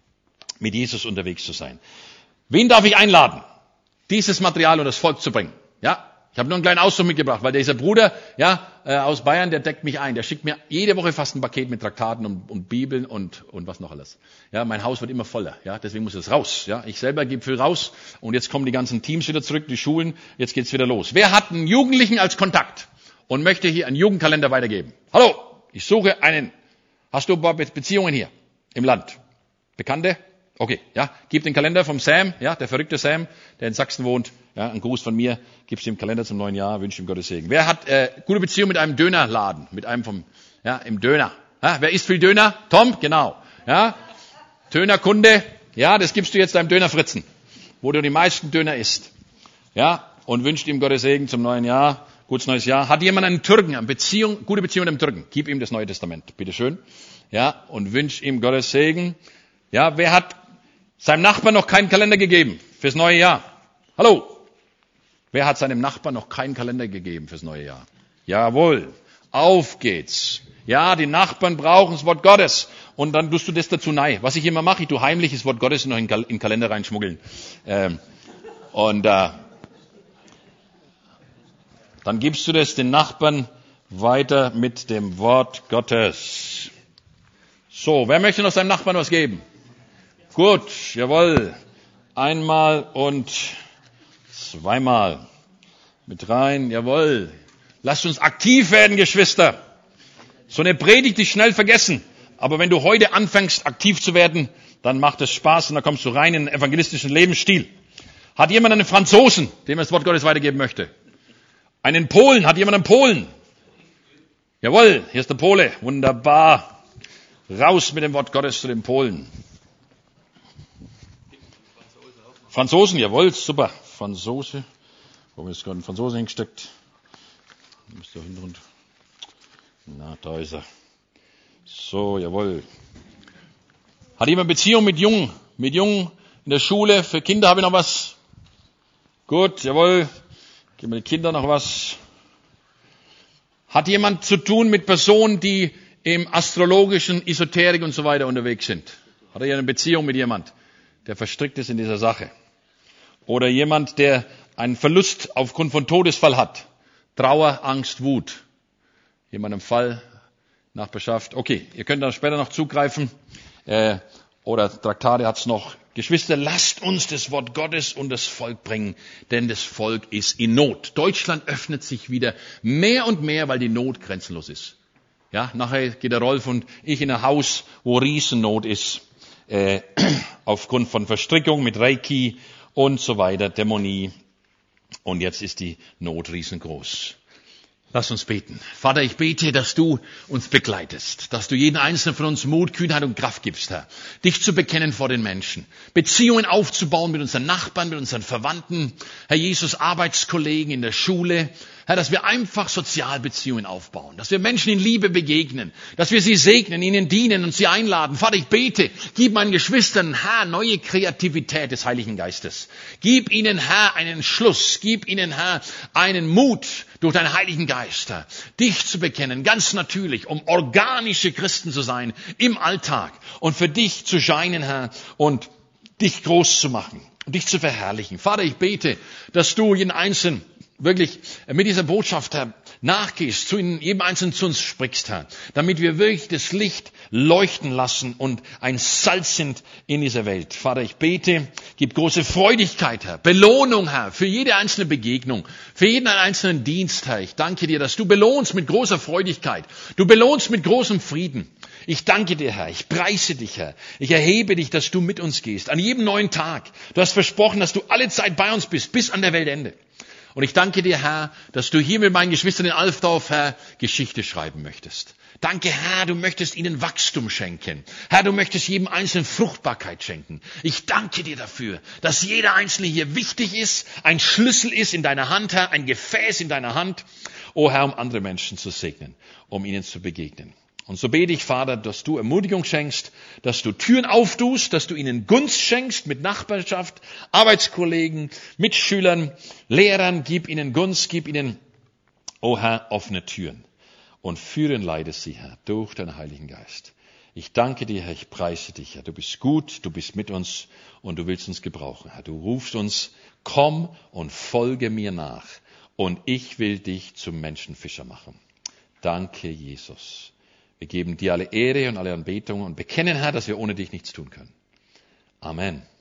S1: mit Jesus unterwegs zu sein. Wen darf ich einladen, dieses Material und das Volk zu bringen? Ja, ich habe nur einen kleinen Ausdruck mitgebracht, weil dieser Bruder, ja, äh, aus Bayern, der deckt mich ein. Der schickt mir jede Woche fast ein Paket mit Traktaten und, und Bibeln und und was noch alles. Ja, mein Haus wird immer voller. Ja, deswegen muss es raus. Ja, ich selber gebe viel raus und jetzt kommen die ganzen Teams wieder zurück, die Schulen. Jetzt geht's wieder los. Wer hat einen Jugendlichen als Kontakt und möchte hier einen Jugendkalender weitergeben? Hallo, ich suche einen. Hast du ein paar Beziehungen hier im Land? Bekannte? Okay, ja, gib den Kalender vom Sam, ja, der verrückte Sam, der in Sachsen wohnt. Ja, ein Gruß von mir, gib's ihm im Kalender zum neuen Jahr, wünsche ihm Gottes Segen. Wer hat äh, gute Beziehung mit einem Dönerladen, mit einem vom, ja, im Döner? Ja, wer isst viel Döner? Tom, genau. Ja, Dönerkunde, ja, das gibst du jetzt deinem Dönerfritzen, wo du die meisten Döner isst. Ja, und wünscht ihm Gottes Segen zum neuen Jahr. Gutes neues Jahr. Hat jemand einen Türken, eine Beziehung, gute Beziehung mit einem Türken? Gib ihm das Neue Testament, bitteschön. Ja, und wünsch ihm Gottes Segen. Ja, wer hat seinem Nachbarn noch keinen Kalender gegeben fürs neue Jahr? Hallo? Wer hat seinem Nachbarn noch keinen Kalender gegeben fürs neue Jahr? Jawohl. Auf geht's. Ja, die Nachbarn brauchen das Wort Gottes. Und dann tust du das dazu nein. Was ich immer mache, ich tue heimlich das Wort Gottes noch in den Kalender reinschmuggeln. Ähm, und äh, dann gibst du das den Nachbarn weiter mit dem Wort Gottes. So, wer möchte noch seinem Nachbarn was geben? Gut, jawohl. Einmal und zweimal. Mit rein, jawohl. Lasst uns aktiv werden, Geschwister. So eine Predigt ist schnell vergessen. Aber wenn du heute anfängst, aktiv zu werden, dann macht es Spaß und dann kommst du rein in den evangelistischen Lebensstil. Hat jemand einen Franzosen, dem er das Wort Gottes weitergeben möchte? Einen Polen? Hat jemand einen Polen? Jawohl, hier ist der Pole. Wunderbar. Raus mit dem Wort Gottes zu den Polen. Franzosen, jawohl, super. Franzose. Wo ist gerade ein Franzose hingesteckt? Wo ist der Hintergrund? Na, da ist er. So, jawohl. Hat jemand Beziehung mit Jungen? Mit Jungen in der Schule? Für Kinder habe ich noch was? Gut, jawohl. Gib mir die Kinder noch was. Hat jemand zu tun mit Personen, die im astrologischen, Esoterik und so weiter unterwegs sind? Hat er eine Beziehung mit jemand, der verstrickt ist in dieser Sache? Oder jemand, der einen Verlust aufgrund von Todesfall hat? Trauer, Angst, Wut. Jemand im Fall, Nachbarschaft. Okay, ihr könnt dann später noch zugreifen. Äh, oder Traktate hat's noch. Geschwister, lasst uns das Wort Gottes und das Volk bringen, denn das Volk ist in Not. Deutschland öffnet sich wieder mehr und mehr, weil die Not grenzenlos ist. Ja, nachher geht der Rolf und ich in ein Haus, wo Riesennot ist, äh, aufgrund von Verstrickung mit Reiki und so weiter, Dämonie. Und jetzt ist die Not riesengroß. Lass uns beten. Vater, ich bete, dass du uns begleitest, dass du jeden Einzelnen von uns Mut, Kühnheit und Kraft gibst, Herr, dich zu bekennen vor den Menschen, Beziehungen aufzubauen mit unseren Nachbarn, mit unseren Verwandten, Herr Jesus, Arbeitskollegen in der Schule, Herr, dass wir einfach Sozialbeziehungen aufbauen, dass wir Menschen in Liebe begegnen, dass wir sie segnen, ihnen dienen und sie einladen. Vater, ich bete, gib meinen Geschwistern, Herr, neue Kreativität des Heiligen Geistes. Gib ihnen, Herr, einen Schluss, gib ihnen, Herr, einen Mut durch deinen Heiligen Geist, Herr, dich zu bekennen, ganz natürlich, um organische Christen zu sein im Alltag und für dich zu scheinen, Herr, und dich groß zu machen und dich zu verherrlichen. Vater, ich bete, dass du jeden Einzelnen wirklich mit dieser Botschaft, Herr, nachgehst, zu jedem Einzelnen zu uns sprichst, Herr, damit wir wirklich das Licht leuchten lassen und ein Salz sind in dieser Welt. Vater, ich bete, gib große Freudigkeit, Herr, Belohnung, Herr, für jede einzelne Begegnung, für jeden einzelnen Dienst, Herr. Ich danke dir, dass du belohnst mit großer Freudigkeit, du belohnst mit großem Frieden. Ich danke dir, Herr, ich preise dich, Herr, ich erhebe dich, dass du mit uns gehst, an jedem neuen Tag. Du hast versprochen, dass du alle Zeit bei uns bist, bis an der Weltende. Und ich danke dir, Herr, dass du hier mit meinen Geschwistern in Alfdorf, Herr, Geschichte schreiben möchtest. Danke, Herr, du möchtest ihnen Wachstum schenken. Herr, du möchtest jedem Einzelnen Fruchtbarkeit schenken. Ich danke dir dafür, dass jeder Einzelne hier wichtig ist, ein Schlüssel ist in deiner Hand, Herr, ein Gefäß in deiner Hand, o Herr, um andere Menschen zu segnen, um ihnen zu begegnen. Und so bete ich, Vater, dass du Ermutigung schenkst, dass du Türen auftust, dass du ihnen Gunst schenkst mit Nachbarschaft, Arbeitskollegen, Mitschülern, Lehrern. Gib ihnen Gunst, gib ihnen, o Herr, offene Türen. Und führen leite sie, Herr, durch deinen Heiligen Geist. Ich danke dir, Herr, ich preise dich, Herr. Du bist gut, du bist mit uns und du willst uns gebrauchen, Herr. Du rufst uns, komm und folge mir nach. Und ich will dich zum Menschenfischer machen. Danke, Jesus. Wir geben dir alle Ehre und alle Anbetung und bekennen, Herr, dass wir ohne dich nichts tun können. Amen.